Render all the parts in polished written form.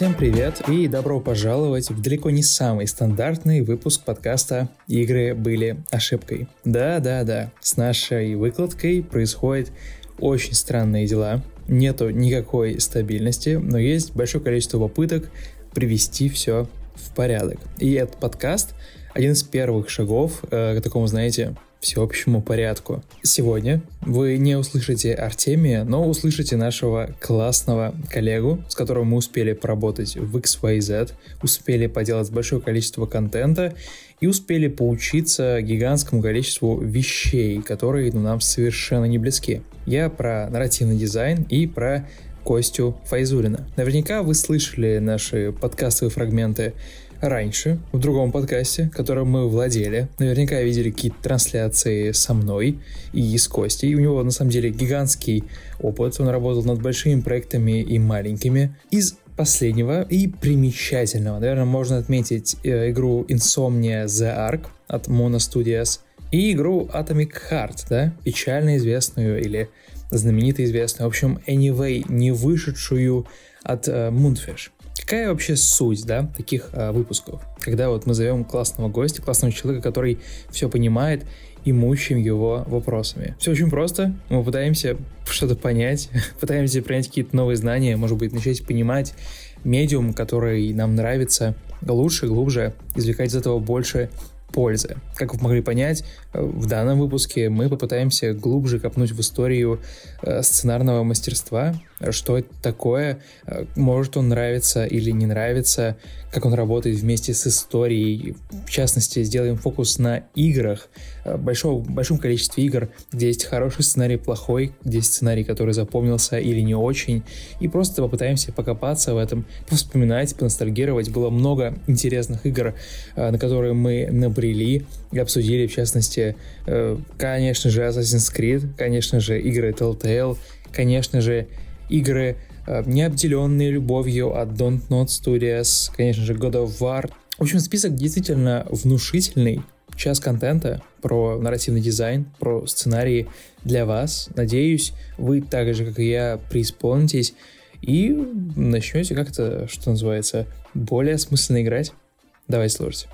Всем привет и добро пожаловать в далеко не самый стандартный выпуск подкаста «Игры были ошибкой». Да, с нашей выкладкой происходят очень странные дела. Нету никакой стабильности, но есть большое количество попыток привести все в порядок. И этот подкаст — один из первых шагов к такому, знаете, всеобщему порядку. Сегодня вы не услышите Артемия, но услышите нашего классного коллегу, с которым мы успели поработать в XYZ, успели поделать большое количество контента и успели поучиться гигантскому количеству вещей, которые нам совершенно не близки. Я про нарративный дизайн и про Костю Файзуллина. Наверняка вы слышали наши подкастовые фрагменты раньше, в другом подкасте, которым мы владели. Наверняка видели какие-то трансляции со мной и с Костей. У него, на самом деле, гигантский опыт. Он работал над большими проектами и маленькими. Из последнего и примечательного, наверное, можно отметить игру Insomnia The Ark от Mono Studios и игру Atomic Heart, да, печально известную или знаменито известную, в общем, Anyway, не вышедшую от Moonfish. Какая вообще суть, да, таких выпусков? Когда вот мы зовем классного гостя, классного человека, который все понимает, и мучаем его вопросами. Все очень просто. Мы пытаемся что-то понять, пытаемся принять какие-то новые знания, может быть, начать понимать медиум, который нам нравится, лучше, глубже, извлекать из этого больше пользы. Как вы могли понять, в данном выпуске мы попытаемся глубже копнуть в историю сценарного мастерства, что это такое, может он нравиться или не нравится, как он работает вместе с историей. В частности, сделаем фокус на играх, большом количестве игр, где есть хороший сценарий, плохой, где есть сценарий, который запомнился или не очень, и просто попытаемся покопаться в этом, повспоминать, поностальгировать. Было много интересных игр, на которые мы набрели и обсудили, в частности, конечно же, Assassin's Creed, конечно же, игры Telltale, конечно же, игры, не обделенные любовью от Don't Nod Studios, конечно же, God of War. В общем, список действительно внушительный. Час контента про нарративный дизайн, про сценарии для вас. Надеюсь, вы так же, как и я, преисполнитесь и начнете как-то, что называется, более осмысленно играть. Давайте слушать.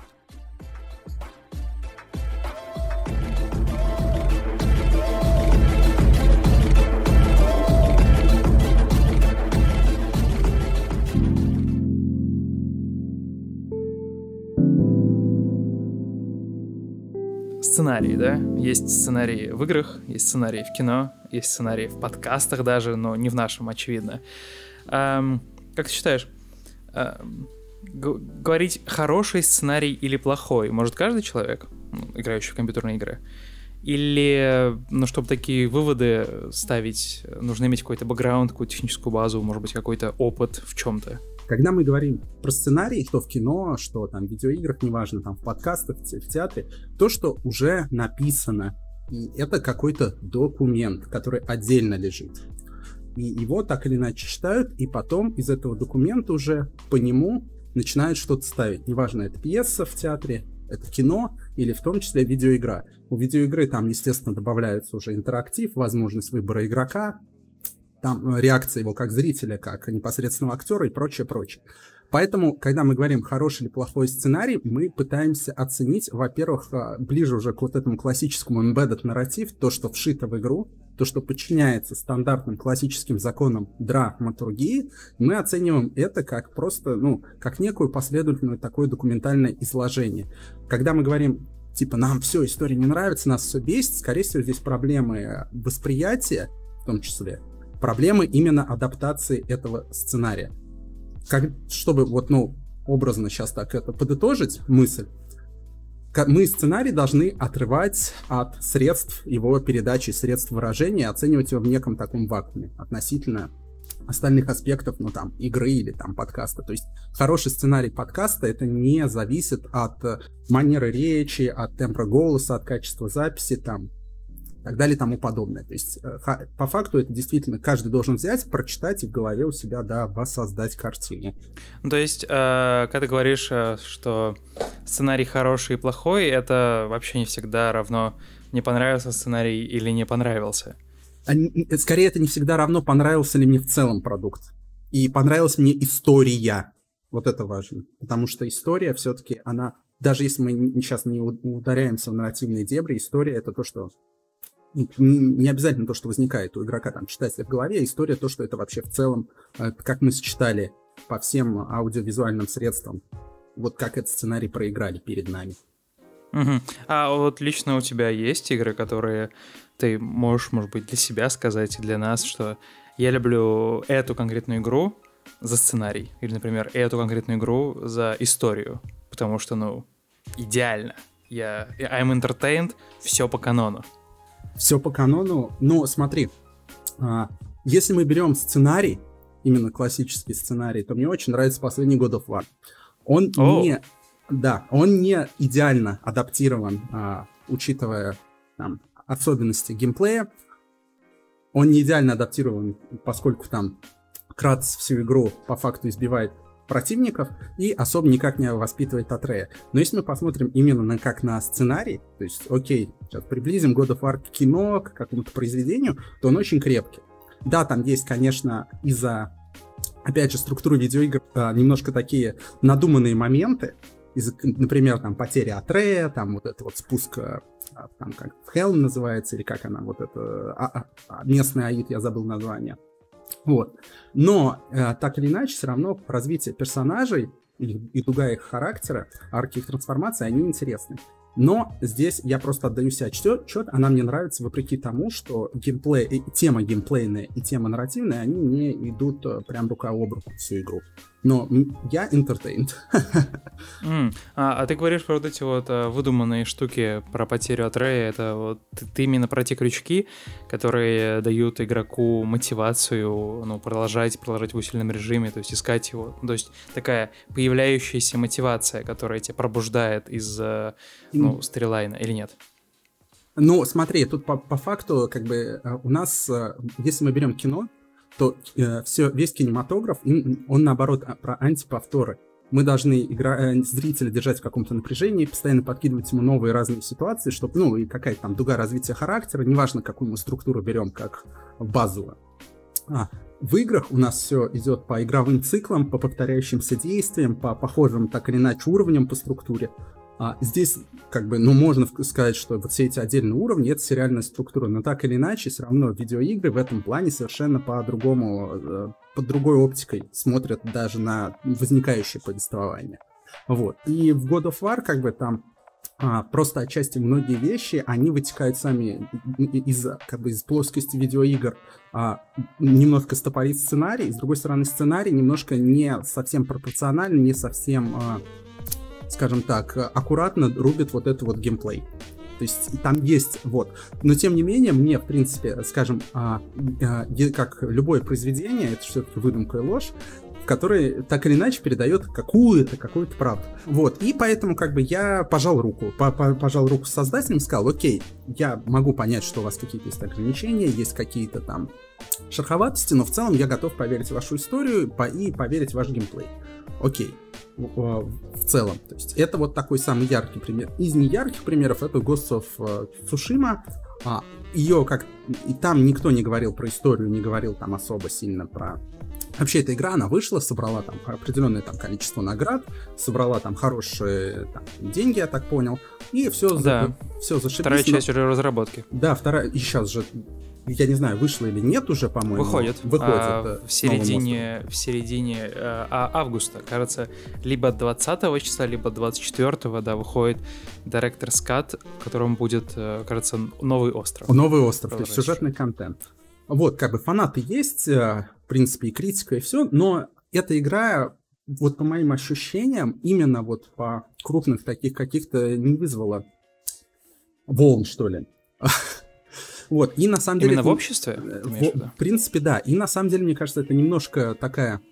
Сценарии, да? Есть сценарии в играх, есть сценарии в кино, есть сценарии в подкастах даже, но не в нашем, очевидно. Как ты считаешь, говорить хороший сценарий или плохой может каждый человек, играющий в компьютерные игры? Или, чтобы такие выводы ставить, нужно иметь какой-то бэкграунд, какую-то техническую базу, может быть, какой-то опыт в чем-то? Когда мы говорим про сценарий, что в кино, что там в видеоиграх, неважно, там в подкастах, в театре, то, что уже написано, и это какой-то документ, который отдельно лежит. И его так или иначе читают, и потом из этого документа уже по нему начинают что-то ставить. Неважно, это пьеса в театре, это кино или в том числе видеоигра. У видеоигры там, естественно, добавляется уже интерактив, возможность выбора игрока, там реакция его как зрителя, как непосредственного актера и прочее. Поэтому, когда мы говорим хороший или плохой сценарий, мы пытаемся оценить, во-первых, ближе уже к вот этому классическому embedded нарратив, то, что вшито в игру, то, что подчиняется стандартным классическим законам драматургии, мы оцениваем это как просто, как некую последовательное такое документальное изложение. Когда мы говорим, типа, нам все, история не нравится, нас все бесит, скорее всего, здесь проблемы восприятия, в том числе, проблемы именно адаптации этого сценария. Чтобы образно сейчас так это подытожить мысль, мы сценарий должны отрывать от средств его передачи, средств выражения, оценивать его в неком таком вакууме относительно остальных аспектов, игры или подкаста. То есть хороший сценарий подкаста это не зависит от манеры речи, от темпа голоса, от качества записи, и так далее и тому подобное. То есть по факту это действительно каждый должен взять, прочитать и в голове у себя, воссоздать картину. То есть, когда ты говоришь, что сценарий хороший и плохой, это вообще не всегда равно не понравился сценарий или не понравился? Скорее, это не всегда равно, понравился ли мне в целом продукт. И понравилась мне история. Вот это важно. Потому что история все-таки, она, даже если мы сейчас не ударяемся в нарративные дебри, история — это то, что не обязательно то, что возникает у игрока, там, читателя в голове, история — то, что это вообще в целом, как мы считали по всем аудиовизуальным средствам, вот как этот сценарий проиграли перед нами. Угу. А вот лично у тебя есть игры, которые ты можешь, может быть, для себя сказать и для нас, что я люблю эту конкретную игру за сценарий, или, например, эту конкретную игру за историю, потому что, идеально. I'm entertained, все по канону. Все по канону, но смотри, если мы берем сценарий, именно классический сценарий, то мне очень нравится последний God of War. Он не идеально адаптирован, учитывая там особенности геймплея. Он не идеально адаптирован, поскольку там Кратос всю игру по факту избивает противников и особо никак не воспитывает Атрея. Но если мы посмотрим именно как на сценарий, то есть, окей, сейчас приблизим God of War к кино, к какому-то произведению, то он очень крепкий. Да, там есть, конечно, из-за, опять же, структуры видеоигр немножко такие надуманные моменты, например, там потеря Атрея, там вот это вот спуск, там как Helm называется, или как она, вот это местный аид, я забыл название. Вот. Но так или иначе, все равно развитие персонажей и дуга их характера, арки их трансформации, они интересны. Но здесь я просто отдаю себе отчет, она мне нравится вопреки тому, что геймплей, тема геймплейная и тема нарративная, они не идут прям рука об руку всю игру. Но я entertained. А ты говоришь про вот эти вот выдуманные штуки про потерю Атрея, это вот ты именно про те крючки, которые дают игроку мотивацию, продолжать в усиленном режиме, то есть искать его, то есть такая появляющаяся мотивация, которая тебя пробуждает из сторилайна, или нет? Ну, смотри, тут по факту, как бы, у нас, если мы берем кино, то весь кинематограф, он наоборот про антиповторы. Мы должны зрителя держать в каком-то напряжении, постоянно подкидывать ему новые разные ситуации, чтобы, и какая-то там дуга развития характера, неважно, какую мы структуру берем как базовую. В играх у нас все идет по игровым циклам, по повторяющимся действиям, по похожим так или иначе уровням по структуре. Здесь, как бы, можно сказать, что вот все эти отдельные уровни — это сериальная структура, но так или иначе, все равно видеоигры в этом плане совершенно по-другому, под другой оптикой смотрят даже на возникающее повествование. Вот. И в God of War, как бы, там просто отчасти многие вещи, они вытекают сами из плоскости видеоигр. Немножко стопорит сценарий, с другой стороны, сценарий немножко не совсем пропорциональный, не совсем... скажем так, аккуратно рубит вот этот вот геймплей. То есть там есть вот. Но тем не менее, мне, в принципе, скажем, как любое произведение, это все-таки выдумка и ложь, в которой так или иначе передает какую-то правду. Вот. И поэтому как бы я пожал руку с создателем и сказал: окей, я могу понять, что у вас какие-то есть ограничения, есть какие-то там шероховатости, но в целом я готов поверить в вашу историю и поверить в ваш геймплей. Окей. В целом. То есть это вот такой самый яркий пример. Из неярких примеров это Ghost of Tsushima. Ее и там никто не говорил про историю, не говорил там особо сильно про... Вообще эта игра, она вышла, собрала там определенное там количество наград, собрала там хорошие деньги, я так понял, и все зашибись. Вторая часть уже разработки. Да, вторая, и сейчас же, я не знаю, вышла или нет уже, по-моему. Выходит в середине августа, кажется, либо 20 числа, либо 24-го, выходит Director's Cut, в котором будет, кажется, новый остров. Новый остров, то есть сюжетный контент. Вот, как бы фанаты есть, в принципе, и критика, и все, но эта игра, вот по моим ощущениям, именно вот по крупных таких каких-то не вызвала волн, что ли. Вот, и на самом деле... Именно в обществе? В принципе, да. И на самом деле, мне кажется, это немножко такая,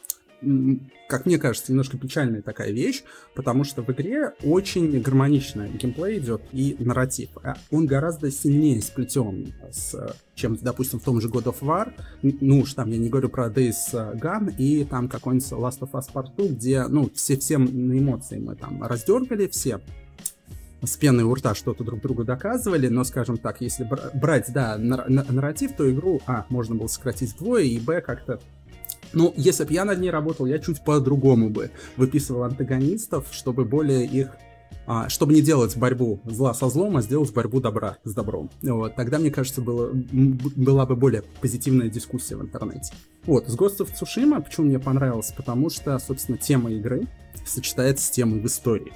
как мне кажется, немножко печальная такая вещь, потому что в игре очень гармонично геймплей идет и нарратив. Он гораздо сильнее сплетен, чем, допустим, в том же God of War. Ну уж там я не говорю про Days Gone и там какой-нибудь Last of Us Part 2, где, всем на эмоции мы там раздергали, все с пеной у рта что-то друг другу доказывали, но, скажем так, если брать, нарратив, то игру, можно было сократить вдвое, и, как-то Ну, если бы я над ней работал, я чуть по-другому бы выписывал антагонистов, чтобы более их... чтобы не делать борьбу зла со злом, а сделать борьбу добра с добром. Вот. Тогда, мне кажется, была бы более позитивная дискуссия в интернете. Вот, с Ghost of Tsushima почему мне понравилось? Потому что, собственно, тема игры сочетается с темой в истории.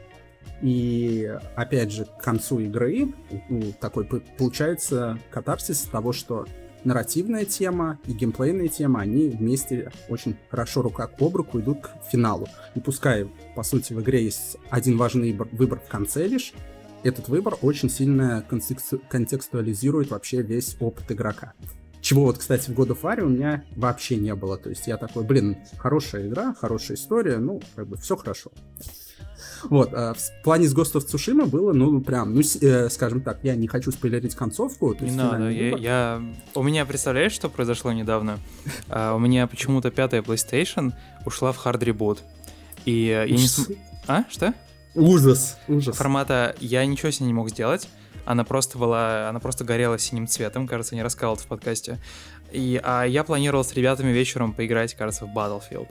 И, опять же, к концу игры такой получается катарсис того, что нарративная тема и геймплейная тема, они вместе очень хорошо рука об руку идут к финалу. И пускай, по сути, в игре есть один важный выбор в конце лишь, этот выбор очень сильно контекстуализирует вообще весь опыт игрока. Чего вот, кстати, в God of War у меня вообще не было. То есть я такой, хорошая игра, хорошая история, ну, как бы все хорошо. Вот, в плане с Ghost of Tsushima было, скажем так, я не хочу спойлерить концовку. Не надо, у меня, представляешь, что произошло недавно? У меня почему-то 5-я PlayStation ушла в hard reboot. И я не... Что? Ужас. Формата я ничего с ней не мог сделать. Она просто горела синим цветом, кажется, не рассказывал в подкасте. Я планировал с ребятами вечером поиграть, кажется, в Battlefield.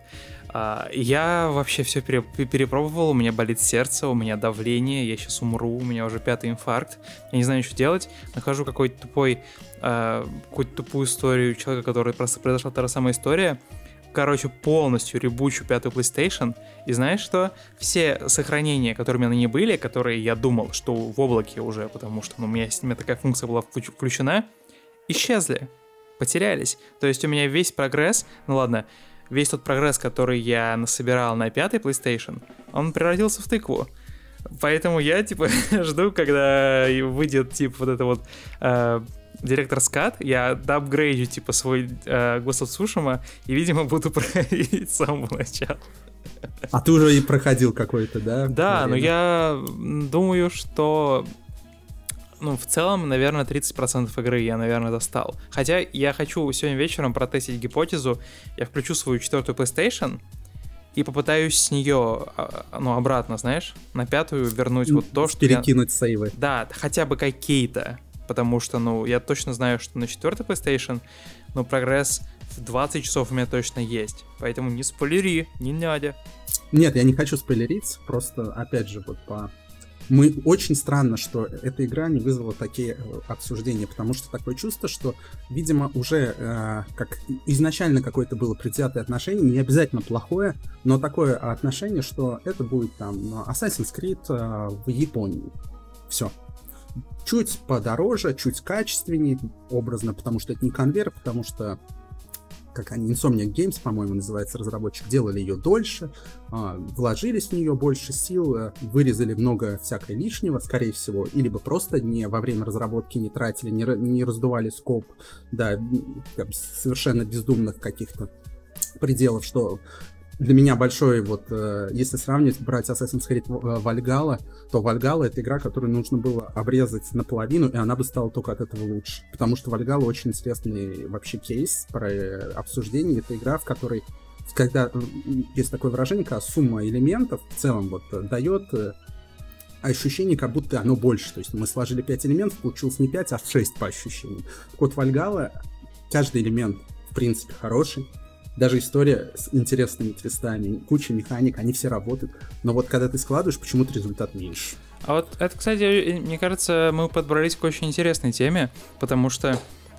Я вообще все перепробовал, у меня болит сердце, у меня давление, я сейчас умру, у меня уже 5-й инфаркт, я не знаю, что делать, нахожу какую-то тупую историю человека, который просто произошла та же самая история, полностью ребучу 5-ю PlayStation, и знаешь что? Все сохранения, которые у меня на ней были, которые я думал, что в облаке уже, потому что у меня такая функция была включена, исчезли, потерялись, то есть у меня весь прогресс, весь тот прогресс, который я насобирал на 5-й PlayStation, он превратился в тыкву. Поэтому я, жду, когда выйдет, Director's Cut, я доапгрейджу, свой Ghost of Tsushima, и, видимо, буду проходить с самого начала. А ты уже и проходил какой-то, да? Да, но я думаю, что... в целом, наверное, 30% игры я, наверное, достал. Хотя я хочу сегодня вечером протестить гипотезу. Я включу свою 4-ю PlayStation и попытаюсь с нее, обратно, знаешь, на 5-ю вернуть вот то, что перекинуть сейвы. Да, хотя бы какие-то. Потому что, я точно знаю, что на 4-й PlayStation, прогресс в 20 часов у меня точно есть. Поэтому не спойлери, не надо. Нет, я не хочу спойлерить. Просто, опять же, очень странно, что эта игра не вызвала такие обсуждения, потому что такое чувство, что, видимо, уже как изначально какое-то было предвзятое отношение, не обязательно плохое, но такое отношение, что это будет Assassin's Creed в Японии. Все. Чуть подороже, чуть качественнее, образно, потому что это не конвейер, потому что Insomniac Games, по-моему, называется разработчик, делали ее дольше, вложились в нее больше сил, вырезали много всякого лишнего, скорее всего, и либо просто во время разработки не тратили, не раздували скоп, да, совершенно бездумных каких-то пределов, что для меня большой, если сравнивать, брать Assassin's Creed Valhalla, то Valhalla — это игра, которую нужно было обрезать наполовину, и она бы стала только от этого лучше. Потому что Valhalla очень интересный вообще кейс про обсуждение. Это игра, в которой, когда есть такое выражение, когда сумма элементов в целом дает ощущение, как будто оно больше. То есть мы сложили 5 элементов, получилось не 5, а 6 по ощущениям. Так вот, Valhalla, каждый элемент, в принципе, хороший. Даже история с интересными твистами, куча механик, они все работают. Но когда ты складываешь, почему-то результат меньше. А вот это, кстати, мне кажется, мы подобрались к очень интересной теме, потому что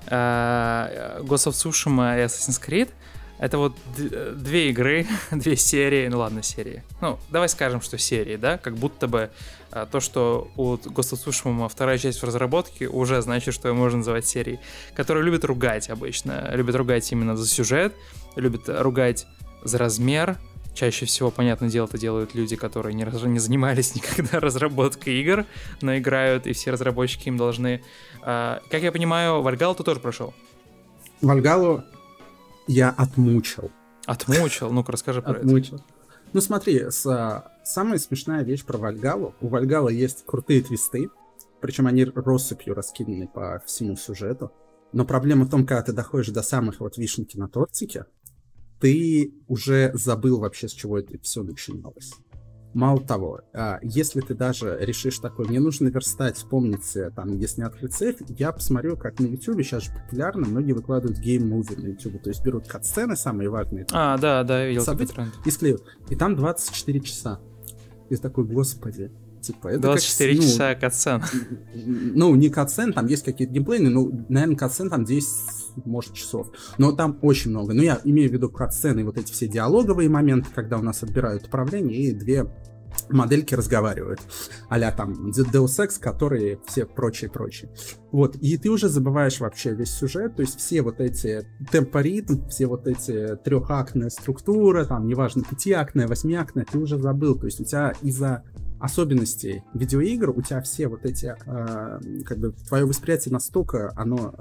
Ghost of Tsushima и Assassin's Creed — это две игры, две серии, серии. Давай скажем, что серии, да? Как будто бы то, что у Ghost of Tsushima вторая часть в разработке, уже значит, что ее можно называть серией, которые любят ругать обычно. Любят ругать именно за сюжет, любят ругать за размер. Чаще всего, понятное дело, это делают люди, которые не занимались никогда разработкой игр, но играют, и все разработчики им должны... Как я понимаю, Valhalla ты тоже прошел? Valhalla я отмучил. Отмучил? Ну-ка, расскажи про это. Смотри, самая смешная вещь про Valhalla. У Valhalla есть крутые твисты, причем они россыпью раскиданы по всему сюжету. Но проблема в том, когда ты доходишь до самых вишенки на тортике, ты уже забыл вообще, с чего это все начиналось. Мало того, если ты даже решишь такой, мне нужно наверстать, вспомнить, там, если не открыть сейф, я посмотрю, как на YouTube сейчас же популярно, многие выкладывают гейм-муви на YouTube, то есть берут кат-сцены, самые важные. Да, я видел такой тренд. И склеивают. И там 24 часа. И такой, господи. Типа, это 24 часа катсцен. Ну, не катсцен, там есть какие-то геймплейны, ну, наверное, катсцен там 10, может, часов. Но там очень много. Но я имею в виду катсцены, вот эти все диалоговые моменты, когда у нас отбирают управление, и две модельки разговаривают. А-ля там Deus Ex, которые все прочие. Вот, и ты уже забываешь вообще весь сюжет, то есть все вот эти темпоритм, все вот эти трехактная структура, там, неважно, пятиактная, восьмиактная, ты уже забыл. То есть у тебя из-за особенностей видеоигр, у тебя все вот эти, как бы, твое восприятие настолько, оно,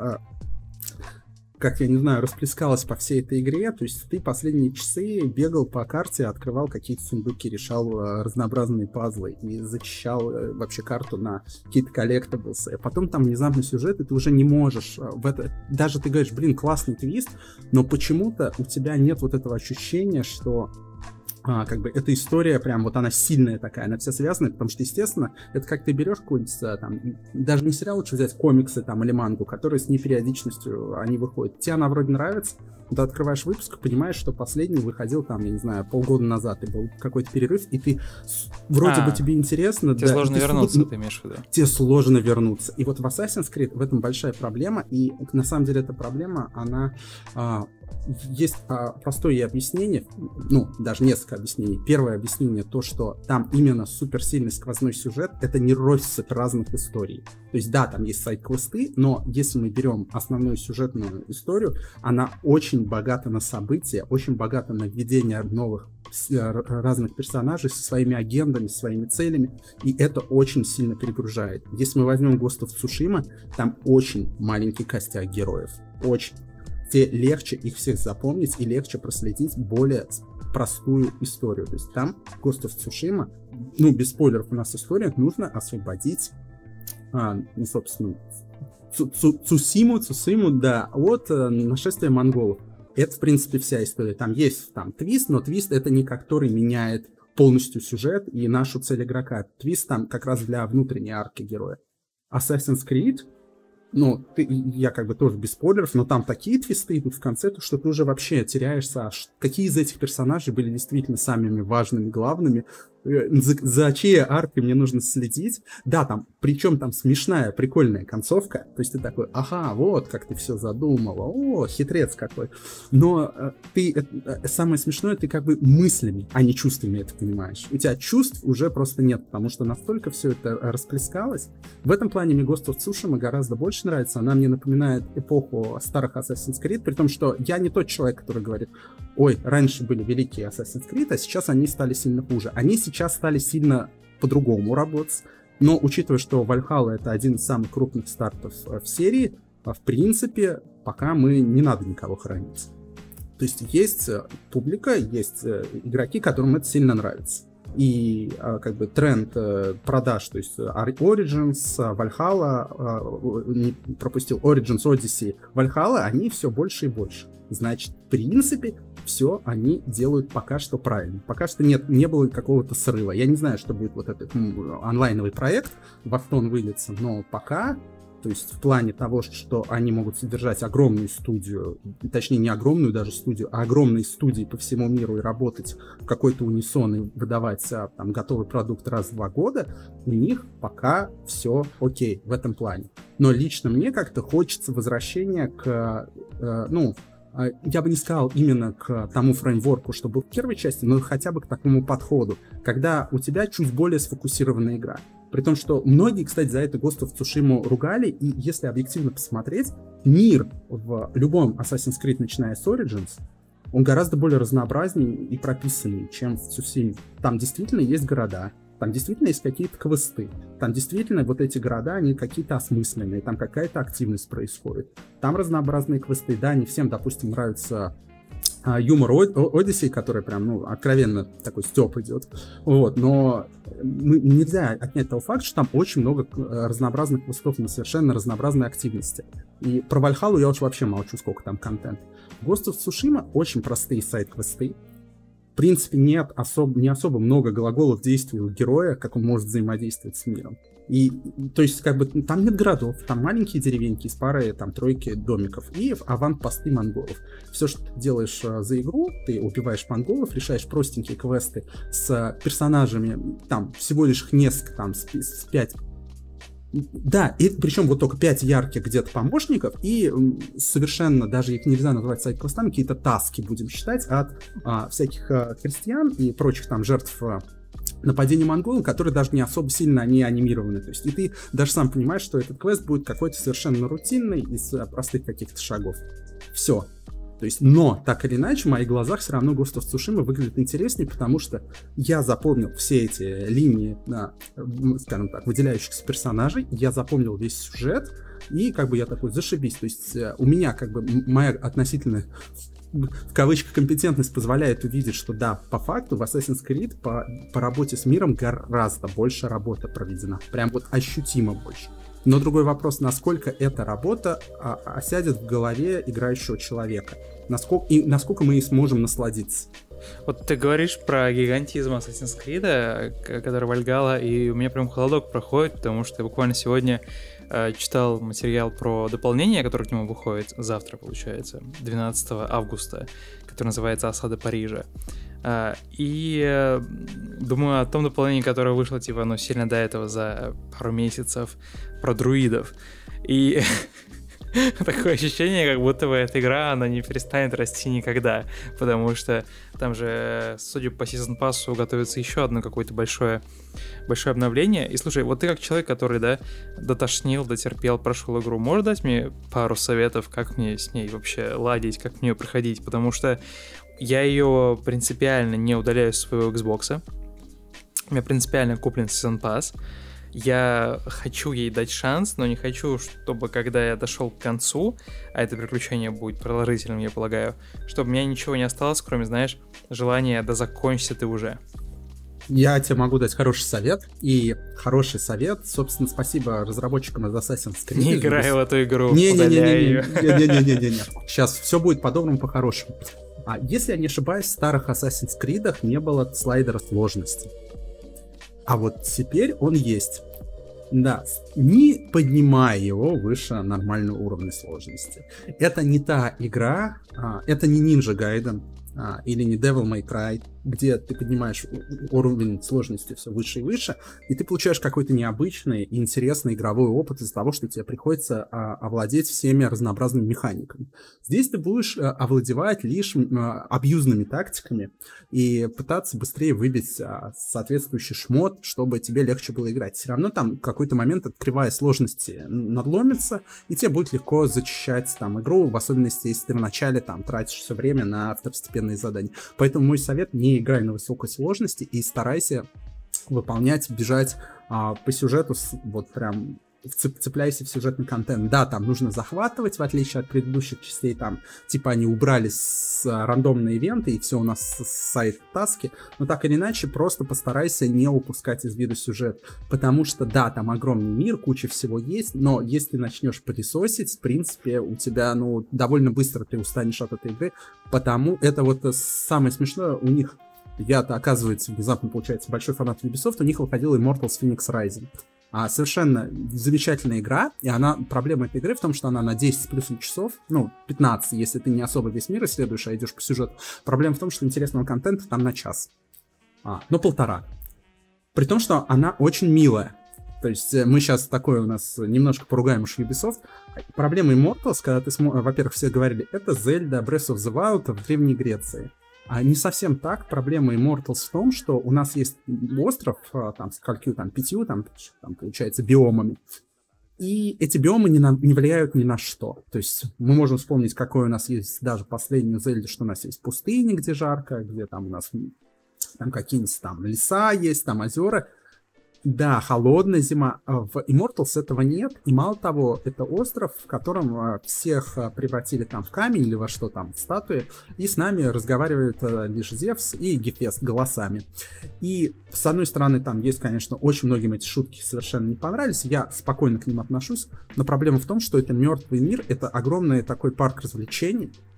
как я не знаю, расплескалось по всей этой игре, то есть ты последние часы бегал по карте, открывал какие-то сундуки, решал разнообразные пазлы и зачищал вообще карту на какие-то коллектаблсы. Потом там внезапно сюжет, и ты уже не можешь в это... Даже ты говоришь, блин, классный твист, но почему-то у тебя нет вот этого ощущения, что как бы эта история прям вот она сильная такая, она вся связана, потому что, естественно, это как ты берешь какой-нибудь там, даже не сериал, лучше взять комиксы там или мангу, которые с непериодичностью они выходят. Тебе она вроде нравится, ты открываешь выпуск, понимаешь, что последний выходил там, я не знаю, полгода назад, и был какой-то перерыв, и ты вроде бы тебе интересно. Тебе сложно вернуться, ты имеешь в виду? Тебе сложно вернуться. И вот в Assassin's Creed в этом большая проблема, и на самом деле эта проблема, она... Есть простое объяснение, ну, даже несколько объяснений. Первое объяснение то, что там именно суперсильный сквозной сюжет, это не россыпь разных историй. То есть, да, там есть сайд-квесты, но если мы берем основную сюжетную историю, она очень богата на события, очень богата на введение новых разных персонажей со своими агендами, своими целями, и это очень сильно перегружает. Если мы возьмем Ghost of Tsushima, там очень маленький костяк героев. Очень. Тебе легче их всех запомнить и легче проследить более простую историю. То есть там Ghost of Tsushima, ну, без спойлеров у нас история, нужно освободить, ну, собственно, Цусиму, да, от нашествия монголов. Это, в принципе, вся история. Там есть твист, но твист это не который меняет полностью сюжет и нашу цель игрока. Твист там как раз для внутренней арки героя. Assassin's Creed, ну, я как бы тоже без спойлеров, но там такие твисты идут в конце, что ты уже вообще теряешься, какие из этих персонажей были действительно самыми важными, главными, за чьей аркой мне нужно следить. Да, там, причем там смешная, прикольная концовка, то есть ты такой, ага, вот как ты все задумала, о, хитрец какой. Но самое смешное, ты как бы мыслями, а не чувствами это понимаешь. У тебя чувств уже просто нет, потому что настолько все это расплескалось. В этом плане мне Ghost of Tsushima гораздо больше нравится, она мне напоминает эпоху старых Assassin's Creed, при том, что я не тот человек, который говорит, ой, раньше были великие Assassin's Creed, а сейчас они стали сильно хуже. Они сейчас стали сильно по-другому работать, но учитывая, что Valhalla это один из самых крупных стартов в серии, в принципе, пока не надо никого хранить. То есть публика, есть игроки, которым это сильно нравится. И как бы тренд продаж, то есть Origins, Valhalla, не пропустил Origins, Odyssey, Valhalla, они все больше и больше. Значит, в принципе, все они делают пока что правильно. Пока что не было какого-то срыва. Я не знаю, что будет вот этот онлайновый проект, во что он выльется, но пока, то есть в плане того, что они могут содержать огромную студию, точнее не огромную даже студию, а огромные студии по всему миру и работать в какой-то унисон и выдавать там готовый продукт раз в 2 года, у них пока все окей в этом плане. Но лично мне как-то хочется возвращения к, я бы не сказал именно к тому фреймворку, что был в первой части, но хотя бы к такому подходу, когда у тебя чуть более сфокусированная игра. При том, что многие, кстати, за это Ghost of Tsushima ругали, и если объективно посмотреть, мир в любом Assassin's Creed, начиная с Origins, он гораздо более разнообразнее и прописанный, чем в Tsushima. Там действительно есть города, там действительно есть какие-то квесты, там действительно вот эти города, они какие-то осмысленные, там какая-то активность происходит. Там разнообразные квесты, да, не всем, допустим, нравится юмор Odyssey, который прям, откровенно такой стёб идет. Вот, но нельзя отнять того факта, что там очень много разнообразных квестов на совершенно разнообразной активности. И про Valhalla я уж вообще молчу, сколько там контента. Ghost of Tsushima очень простые сайд-квесты, принципе, не особо много глаголов действий у героя, как он может взаимодействовать с миром. И, то есть, как бы, там нет городов, там маленькие деревеньки с парой, там, тройки домиков и аванпосты монголов. Все, что ты делаешь за игру, ты убиваешь монголов, решаешь простенькие квесты с персонажами, там, всего лишь несколько, там, с 5. Да, и причем вот только 5 ярких где-то помощников, и совершенно, даже их нельзя называть сайд-квестами, какие-то таски будем считать от всяких крестьян и прочих там жертв нападения монголов, которые даже не особо сильно они анимированы. То есть и ты даже сам понимаешь, что этот квест будет какой-то совершенно рутинный из простых каких-то шагов. Все. То есть, но, так или иначе, в моих глазах все равно Ghost of Tsushima выглядит интереснее, потому что я запомнил все эти линии, скажем так, выделяющихся персонажей, я запомнил весь сюжет, и как бы я такой, зашибись. То есть у меня как бы моя относительная, в кавычках, компетентность позволяет увидеть, что да, по факту в Assassin's Creed по работе с миром гораздо больше работы проведена. Прям вот ощутимо больше. Но другой вопрос, насколько эта работа осядет в голове играющего человека. Насколько мы и сможем насладиться. Вот ты говоришь про гигантизм Assassin's Creed, который Valhalla, и у меня прям холодок проходит, потому что я буквально сегодня читал материал про дополнение, которое к нему выходит завтра, получается, 12 августа, которое называется «Осада Парижа». И думаю о том дополнении, которое вышло, типа, ну, сильно до этого, за пару месяцев, про друидов. И такое ощущение, как будто бы эта игра, она не перестанет расти никогда, потому что там же, судя по Season Pass'у, готовится еще одно какое-то большое обновление. И слушай, вот ты как человек, который, да, дотерпел, прошел игру, можешь дать мне пару советов, как мне с ней вообще ладить, как мне ее проходить? Потому что я ее принципиально не удаляю с своего Xbox'а. У меня принципиально куплен Season Pass. Я хочу ей дать шанс, но не хочу, чтобы когда я дошел к концу, а это приключение будет продолжительным, я полагаю, чтобы у меня ничего не осталось, кроме, знаешь, желания «да закончится ты уже». Я тебе могу дать хороший совет, и хороший совет, собственно, спасибо разработчикам из Assassin's Creed. Не играй в эту игру, удаляй ее. Не-не-не. Сейчас все будет по-доброму, по-хорошему. Если я не ошибаюсь, в старых Assassin's Creed не было слайдера сложности. А вот теперь он есть. Да, не поднимая его выше нормального уровня сложности. Это не та игра, это не Ninja Gaiden или не Devil May Cry, где ты поднимаешь уровень сложности все выше и выше, и ты получаешь какой-то необычный и интересный игровой опыт из-за того, что тебе приходится овладеть всеми разнообразными механиками. Здесь ты будешь овладевать лишь абьюзными тактиками и пытаться быстрее выбить соответствующий шмот, чтобы тебе легче было играть. Все равно там в какой-то момент открывая сложности надломится, и тебе будет легко зачищать там игру, в особенности, если ты вначале там тратишь все время на второстепенные задания. Поэтому мой совет: не играй на высокой сложности и старайся выполнять, бежать по сюжету, вот прям цепляйся в сюжетный контент. Да, там нужно захватывать, в отличие от предыдущих частей, там, типа, они убрали рандомные ивенты, и все у нас сайт-таски, но так или иначе, просто постарайся не упускать из виду сюжет, потому что, да, там огромный мир, куча всего есть, но если ты начнешь пылесосить, в принципе, у тебя, ну, довольно быстро ты устанешь от этой игры, потому это вот самое смешное у них. Я-то, оказывается, внезапно, получается, большой фанат Ubisoft, у них выходила Immortals Phoenix Rising. Совершенно замечательная игра, и проблема этой игры в том, что она на 10 с плюсом часов, ну, 15, если ты не особо весь мир исследуешь, а идешь по сюжету. Проблема в том, что интересного контента там на час. Но 1,5. При том, что она очень милая. То есть мы сейчас такое у нас немножко поругаем уж Ubisoft. Проблема Immortals, когда ты, во-первых, все говорили, это Zelda Breath of the Wild в Древней Греции. Не совсем так. Проблема Immortals в том, что у нас есть остров, там, с сколькими, там, 5, там, получается, биомами. И эти биомы не влияют ни на что. То есть мы можем вспомнить, какой у нас есть даже последний Зельда, что у нас есть пустыни, где жарко, где там у нас там какие-нибудь там леса есть, там озера. Да, холодная зима. В Immortals этого нет. И мало того, это остров, в котором всех превратили там в камень или во что там, в статуи. И с нами разговаривают лишь Зевс и Гефест голосами. И с одной стороны, там есть, конечно, очень многим эти шутки совершенно не понравились. Я спокойно к ним отношусь. Но проблема в том, что это мертвый мир, это огромный такой парк развлечений.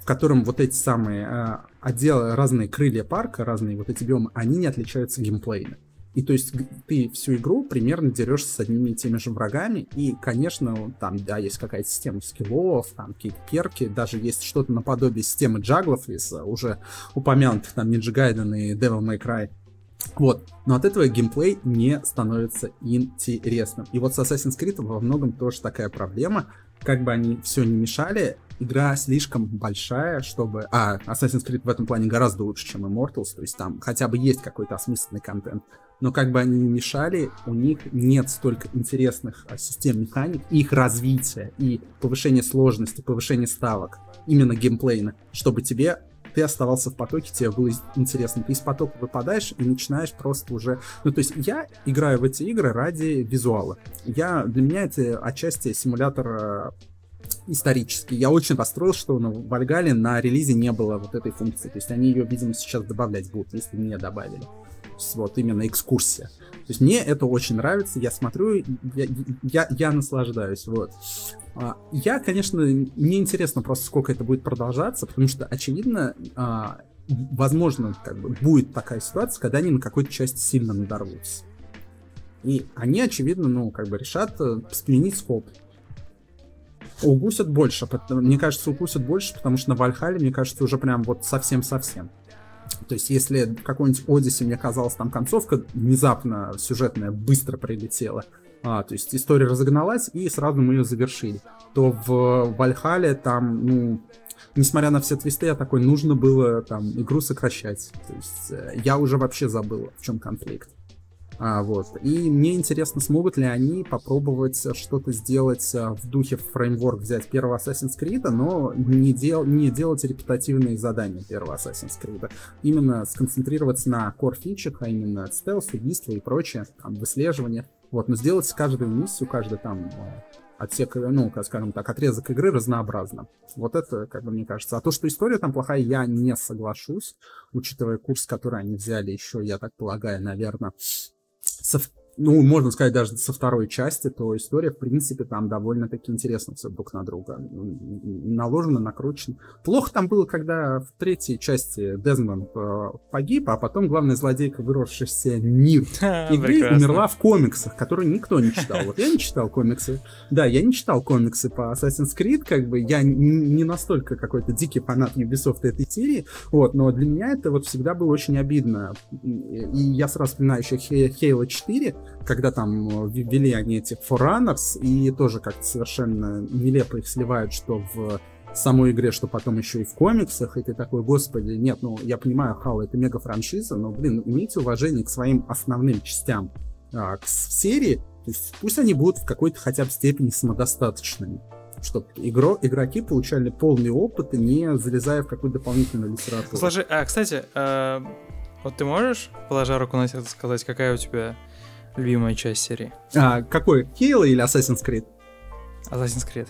в котором вот эти самые отделы, разные крылья парка, разные вот эти биомы, они не отличаются геймплейно. И то есть ты всю игру примерно дерешься с одними и теми же врагами, и, конечно, там, да, есть какая-то система скиллов, там какие-то перки, даже есть что-то наподобие системы джаглов из уже упомянутых там Ninja Gaiden и Devil May Cry. Вот, но от этого геймплей не становится интересным. И вот с Assassin's Creed во многом тоже такая проблема. Как бы они все не мешали, игра слишком большая, чтобы... Assassin's Creed в этом плане гораздо лучше, чем Immortals, то есть там хотя бы есть какой-то осмысленный контент. Но как бы они ни мешали, у них нет столько интересных систем механик, их развития и повышения сложности, повышения ставок, именно геймплейно, чтобы ты оставался в потоке, тебе было интересно. Ты из потока выпадаешь и начинаешь просто уже... Ну, то есть я играю в эти игры ради визуала. Для меня это отчасти симулятор исторический. Я очень расстроился, что в Вальгалле на релизе не было вот этой функции. То есть они ее, видимо, сейчас добавлять будут, если не добавили. Вот именно экскурсия. То есть мне это очень нравится, я смотрю, я наслаждаюсь, вот. Я, конечно, мне интересно просто, сколько это будет продолжаться, потому что, очевидно, возможно, как бы, будет такая ситуация, когда они на какой-то части сильно надорвутся. И они, очевидно, решат сменить скоп. Укусят больше, мне кажется, укусят больше, потому что на Вальхалле, мне кажется, уже прям вот совсем-совсем. То есть, если в какой-нибудь Одиссе мне казалось, там концовка внезапно сюжетная быстро прилетела, то есть история разогналась, и сразу мы ее завершили, то в Вальхалле там, несмотря на все твисты, я такой, нужно было там игру сокращать. То есть, я уже вообще забыл, в чем конфликт. Вот. И мне интересно, смогут ли они попробовать что-то сделать в духе фреймворк, взять первого Assassin's Creed, но не делать репетативные задания первого Assassin's Creed. Именно сконцентрироваться на core-фичах, а именно стелс, убийство и прочее, там, выслеживание. Вот. Но сделать каждую миссию, каждый там отсек, скажем так, отрезок игры разнообразно. Вот это, как бы, мне кажется. А то, что история там плохая, я не соглашусь, учитывая курс, который они взяли еще, я так полагаю, наверное, можно сказать, даже со второй части, то история, в принципе, там довольно-таки интересно все друг на друга. Наложено, накручено. Плохо там было, когда в третьей части Дезмонд погиб, а потом главная злодейка, выросшаяся мир игры, умерла в комиксах, которые никто не читал. Вот я не читал комиксы. Да, я не читал комиксы по Assassin's Creed, как бы я не настолько какой-то дикий фанат Ubisoft этой серии, вот, но для меня это вот всегда было очень обидно. И я сразу вспоминаю еще Halo 4, когда там ввели они эти Forerunners, и тоже как-то совершенно нелепо их сливают, что в самой игре, что потом еще и в комиксах, и ты такой, господи, нет, я понимаю, Halo это мега-франшиза, но, имейте уважение к своим основным частям, к серии, то есть пусть они будут в какой-то хотя бы степени самодостаточными, чтобы игроки получали полный опыт, и не залезая в какую-то дополнительную литературу. Слушай, кстати, вот ты можешь, положа руку на сердце, сказать, какая у тебя любимая часть серии? Какой? Halo или Assassin's Creed? Assassin's Creed.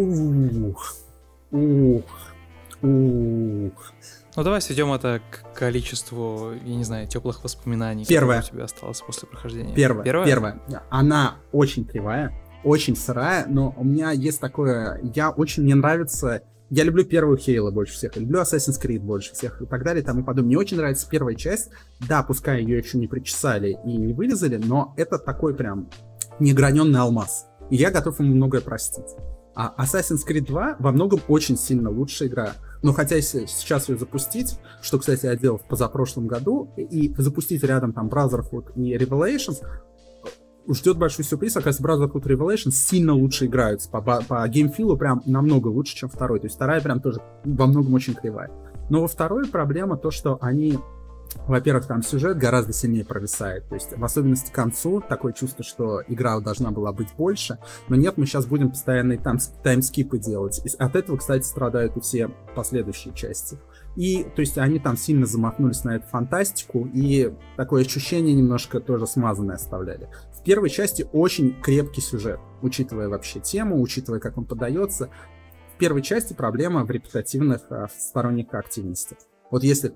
Ну, давай сведем это к количеству, я не знаю, теплых воспоминаний, которые у тебя осталось после прохождения. Первая. Она очень кривая, очень сырая, но у меня есть такое... Мне нравится... Я люблю первую Halo больше всех, люблю Assassin's Creed больше всех и так далее, и тому подобное. Мне очень нравится первая часть. Да, пускай ее еще не причесали и не вырезали, но это такой прям неграненный алмаз. И я готов ему многое простить. А Assassin's Creed 2 во многом очень сильно лучшая игра. Но хотя если сейчас ее запустить, что, кстати, я делал в позапрошлом году, и запустить рядом там Brotherhood и Revelations, ждет большой сюрприз. Оказывается, Brotherhood и Revelations сильно лучше играются. По геймфилу прям намного лучше, чем второй. То есть вторая прям тоже во многом очень кривая. Но во второй проблема то, что они... Во-первых, там сюжет гораздо сильнее провисает. То есть, в особенности к концу, такое чувство, что игра должна была быть больше. Но нет, мы сейчас будем постоянные таймскипы делать. И от этого, кстати, страдают и все последующие части. И, то есть, они там сильно замахнулись на эту фантастику, и такое ощущение немножко тоже смазанное оставляли. В первой части очень крепкий сюжет, учитывая вообще тему, учитывая, как он подается. В первой части проблема в репетативных сторонних активностях. Вот если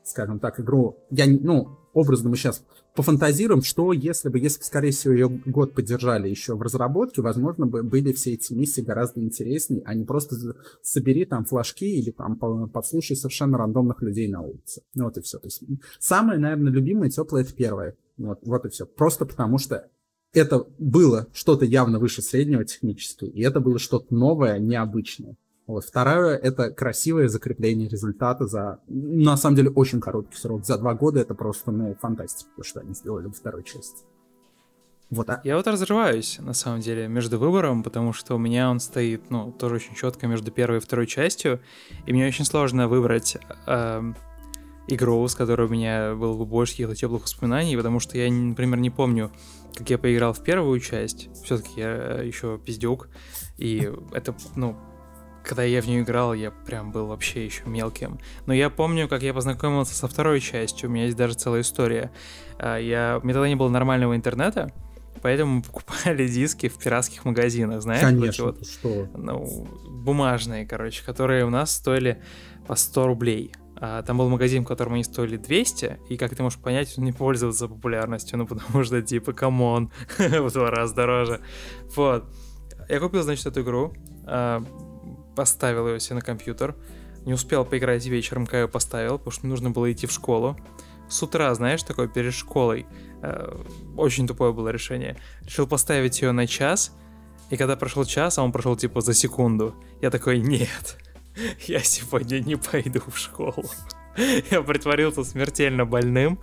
скажем так, игру, образно мы сейчас пофантазируем, что если бы, скорее всего, ее год поддержали еще в разработке, возможно, бы были все эти миссии гораздо интереснее, а не просто собери там флажки или там подслушай совершенно рандомных людей на улице. Вот и все. То есть самое, наверное, любимое, теплое — это первое. Вот и все. Просто потому что это было что-то явно выше среднего технически, и это было что-то новое, необычное. Вот. Второе — это красивое закрепление результата за, на самом деле, очень короткий срок. За 2 года это просто, фантастика, то, что они сделали во второй части. Вот. Я вот разрываюсь, на самом деле, между выбором, потому что у меня он стоит, тоже очень четко между первой и второй частью, и мне очень сложно выбрать игру, с которой у меня было бы больше каких-то теплых воспоминаний, потому что я, например, не помню, как я поиграл в первую часть. Все-таки я еще пиздюк, и это, когда я в нее играл, я прям был вообще еще мелким. Но я помню, как я познакомился со второй частью. У меня есть даже целая история. У меня тогда не было нормального интернета, поэтому мы покупали диски в пиратских магазинах, знаешь? Конечно, вот, что? Бумажные, которые у нас стоили по 100 рублей. Там был магазин, в котором они стоили 200, и, как ты можешь понять, он не пользовался популярностью, потому что, камон, в 2 раза дороже. Вот. Я купил, значит, эту игру, поставил ее себе на компьютер, не успел поиграть вечером, когда ее поставил, потому что мне нужно было идти в школу. С утра, знаешь, такое перед школой, очень тупое было решение. Решил поставить ее на час, и когда прошел час, а он прошел за секунду, я такой: нет, я сегодня не пойду в школу. Я притворился смертельно больным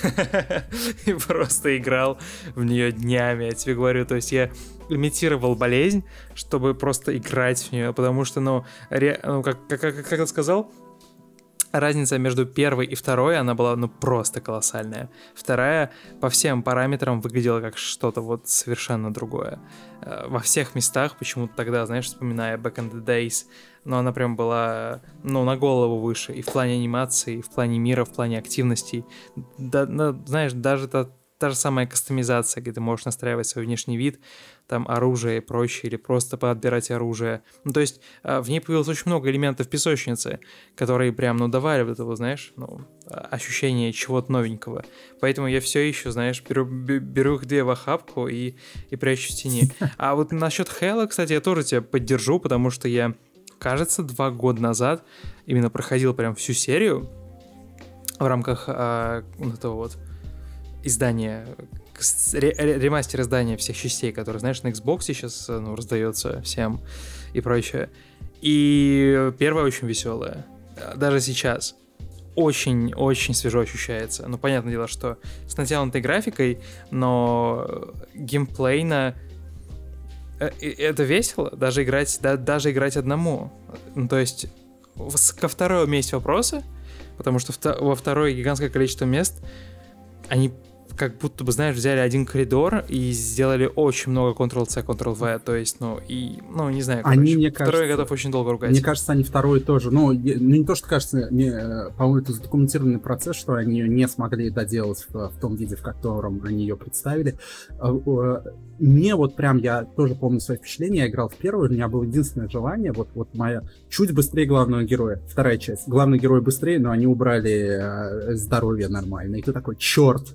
и просто играл в нее днями, я тебе говорю. То есть я имитировал болезнь, чтобы просто играть в нее, потому что, как я сказал, разница между первой и второй, она была, просто колоссальная. Вторая по всем параметрам выглядела как что-то совершенно другое. Во всех местах, почему-то тогда, знаешь, вспоминая Back in the Days, но она прям была, на голову выше. И в плане анимации, и в плане мира, в плане активностей. Знаешь, даже та же самая кастомизация, где ты можешь настраивать свой внешний вид, там оружие и прочее, или просто подбирать оружие. То есть в ней появилось очень много элементов песочницы, которые прям, давали это, знаешь, ощущение чего-то новенького. Поэтому я все еще, знаешь, беру их 2 в охапку и прячу в тени. А вот насчет Halo, кстати, я тоже тебя поддержу, потому что я, кажется, 2 года назад именно проходил прям всю серию в рамках этого издание, ремастер издания всех частей, которые, знаешь, на Xbox сейчас раздается всем и прочее. И первая очень веселая. Даже сейчас. Очень-очень свежо ощущается. Понятное дело, что с натянутой графикой, но геймплейно это весело, даже играть одному. То есть ко второй у меня есть вопросы, потому что во второй гигантское количество мест, они как будто бы, знаешь, взяли один коридор и сделали очень много Ctrl-C, Ctrl-V, то есть, не знаю, они, мне второй кажется, я готов очень долго ругать. Мне кажется, они второй тоже, не то, что кажется, по-моему, это задокументированный процесс, что они ее не смогли доделать в том виде, в котором они ее представили. Мне я тоже помню свои впечатления, я играл в первую, у меня было единственное желание, моя, чуть быстрее главного героя, вторая часть. Главный герой быстрее, но они убрали здоровье нормально, и ты такой: черт!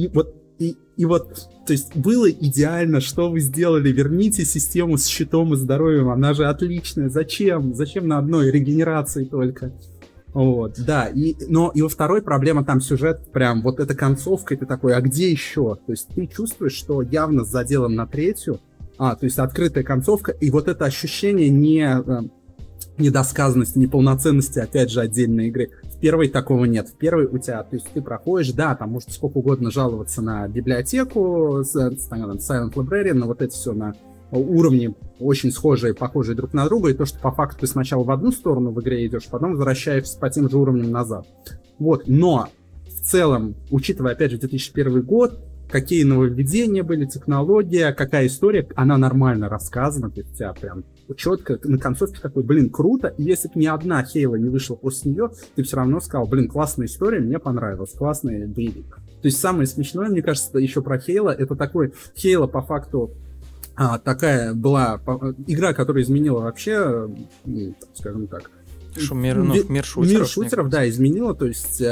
То есть было идеально, что вы сделали, верните систему с щитом и здоровьем, она же отличная, зачем на одной регенерации только? Да, но во второй проблема там сюжет, прям эта концовка, и ты такой: а где еще? То есть ты чувствуешь, что явно с заделом на третью, то есть открытая концовка, и это ощущение недосказанности, неполноценности, опять же, отдельной игры. В первой такого нет. В первой у тебя, то есть ты проходишь, да, там может сколько угодно жаловаться на библиотеку, Silent Librarian, на это все на уровне очень схожие, похожие друг на друга, и то, что по факту ты сначала в одну сторону в игре идешь, потом возвращаешься по тем же уровням назад. Но в целом, учитывая, опять же, 2001 год, какие нововведения были, технология, какая история, она нормально рассказана, то есть у тебя прям четко на концовке такой: круто, и если бы ни одна Halo не вышла после нее, ты все равно сказал: классная история, мне понравилась, классный боевик. То есть самое смешное, мне кажется, еще про Halo, это такой Halo по факту такая была игра, которая изменила вообще, скажем так, мир шутеров. Мир шутеров, да, изменила, то есть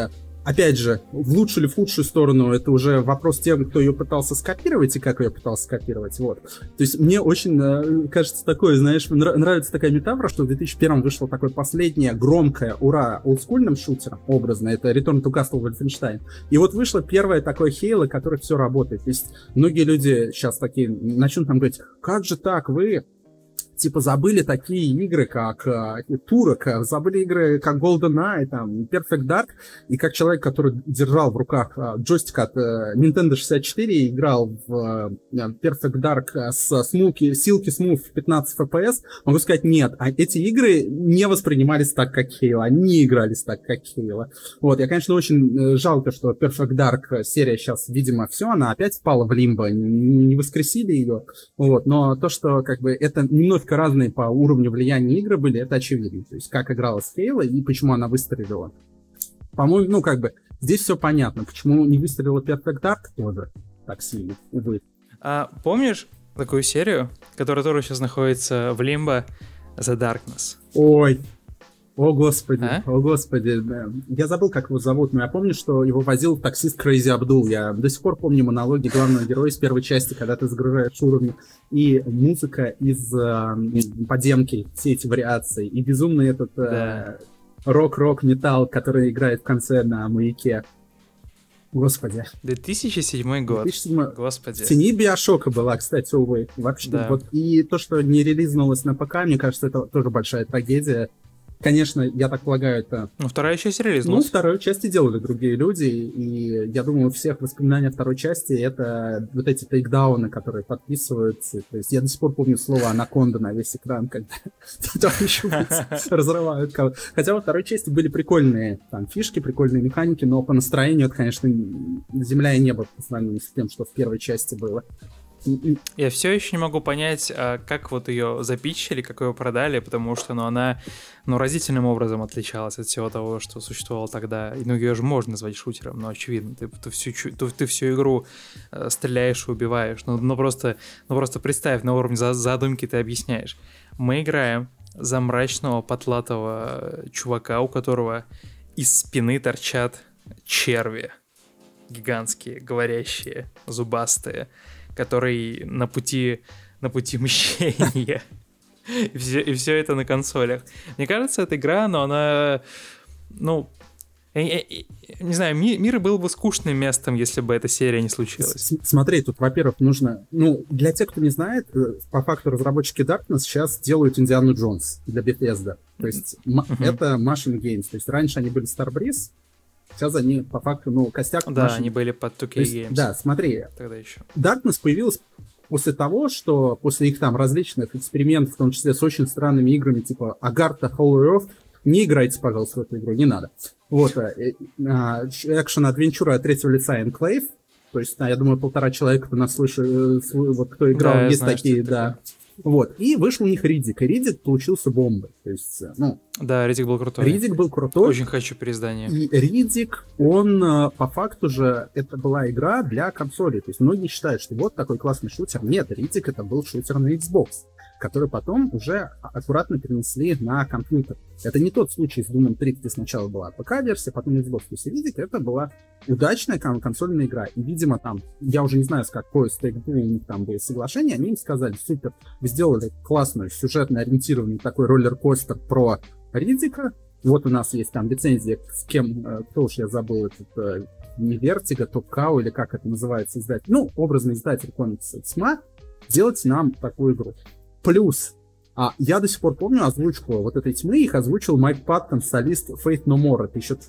Опять же, в лучшую или в худшую сторону, это уже вопрос тем, кто ее пытался скопировать и как ее пытался скопировать, вот. То есть мне очень кажется такое, знаешь, нравится такая метафора, что в 2001 вышло такое последнее громкое ура олдскульным шутером, образно, это Return to Castle Wolfenstein. И вот вышло первое такое Halo, которое все работает. То есть многие люди сейчас такие начнут нам говорить, как же так, вы... типа забыли такие игры, как Турок, забыли игры, как GoldenEye, там, Perfect Dark, и как человек, который держал в руках джойстик от Nintendo 64 и играл в Perfect Dark с Silky Smooth 15 FPS, могу сказать, нет, эти игры не воспринимались так, как Halo, они не игрались так, как Halo. Вот, я, конечно, очень жалко, что Perfect Dark серия сейчас, видимо, все, она опять впала в лимбо, не воскресили ее, вот, но то, что, как бы, это немножко разные по уровню влияния игры были, это очевидно. То есть, как игралась Halo и почему она выстрелила. По-моему, ну, как бы, здесь все понятно. Почему не выстрелила Perfect Dark тоже так сильно, увы. А помнишь такую серию, которая тоже сейчас находится в Limbo, The Darkness? Ой, о господи, о господи. Я забыл, как его зовут, но я помню, что его возил таксист Crazy Abdul. Я до сих пор помню монологи главного героя из первой части, когда ты загружаешь уровни. И музыка из подземки, все эти вариации. И безумный этот рок-металл, который играет в конце на маяке. Господи. 2007 год. 2007... Господи. В тени Биошока была, кстати, увы. Вообще, да. Вот. И то, что не релизнулось на ПК, мне кажется, это тоже большая трагедия. Конечно, я так полагаю, это... Ну, вторая часть релизнулась. Ну, вторую часть делали другие люди, и я думаю, у всех воспоминания второй части — это вот эти тейкдауны, которые подписываются. То есть я до сих пор помню слово «анаконда» на весь экран, когда там еще разрывают кого-то. Хотя во второй части были прикольные там фишки, прикольные механики, но по настроению это, конечно, земля и небо по сравнению с тем, что в первой части было. Я все еще не могу понять, как вот ее запичили, как ее продали, потому что, она, разительным образом отличалась от всего того, что существовало тогда. Ну, ее же можно назвать шутером, но очевидно, ты всю игру стреляешь и убиваешь. Ну, просто представь, на уровне задумки ты объясняешь. Мы играем за мрачного, потлатого чувака, у которого из спины торчат черви. Гигантские, говорящие, зубастые, который на пути мщения. И все это на консолях. Мне кажется, эта игра, но она... не знаю, мир был бы скучным местом, если бы эта серия не случилась. Смотри, тут, во-первых, нужно... для тех, кто не знает, по факту разработчики Darkness сейчас делают Индиану Джонс для Bethesda. То есть это Machine Games. То есть раньше они были Starbreeze, сейчас они, по факту, костяк... Да, они были под 2K Games. Да, смотри. Тогда еще. Darkness появилась после того, что после их там различных экспериментов, в том числе с очень странными играми, типа Agartha, Hollow Earth, не играйте, пожалуйста, в эту игру, не надо. Вот, экшен-адвенчура от третьего лица Enclave, то есть, я думаю, 1,5 человека, кто нас слышит, вот кто играл, да, есть знаю, такие, да. Вот, и вышел у них Риддик, и Риддик получился бомбой, то есть, Да, Риддик был крутой. Риддик был крутой. Очень хочу переиздание. И Риддик, он, по факту же, это была игра для консоли, то есть многие считают, что вот такой классный шутер. Нет, Риддик это был шутер на Xbox, который потом уже аккуратно перенесли на компьютер. Это не тот случай с Doom 3, где сначала была ПК-версия, потом Xbox. То есть Риддик это была удачная консольная игра. И, видимо, там, я уже не знаю, с какой стейк-2 у них там было соглашение, они им сказали: супер, вы сделали классную сюжетно ориентированный такой роллер-костер про Риддика. Вот у нас есть там лицензия, с кем, кто уж я забыл, этот не Vertigo, Top Cow, или как это называется, издатель. Образный издатель комикса Тьма, делать нам такую игру. Плюс, я до сих пор помню озвучку вот этой Тьмы, их озвучил Майк Паттон, солист Faith No More. Это еще,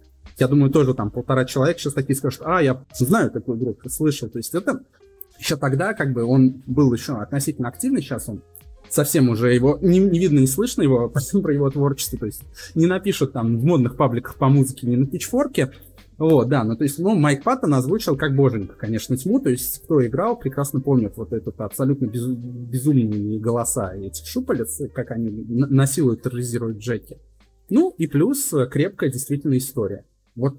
я думаю, тоже там 1,5 человека сейчас такие скажут: я знаю такую игру, слышал. То есть это еще тогда, как бы, он был еще относительно активный, сейчас он совсем уже его не видно, не слышно его, про его творчество, то есть не напишут там в модных пабликах по музыке, не на Pitchfork'е. Вот, да, то есть, Майк Паттон озвучил как боженька, конечно, Тьму, то есть, кто играл, прекрасно помнит вот этот абсолютно безумные голоса этих шупалец, как они насилуют, терроризируют Джеки. И плюс крепкая действительно история. Вот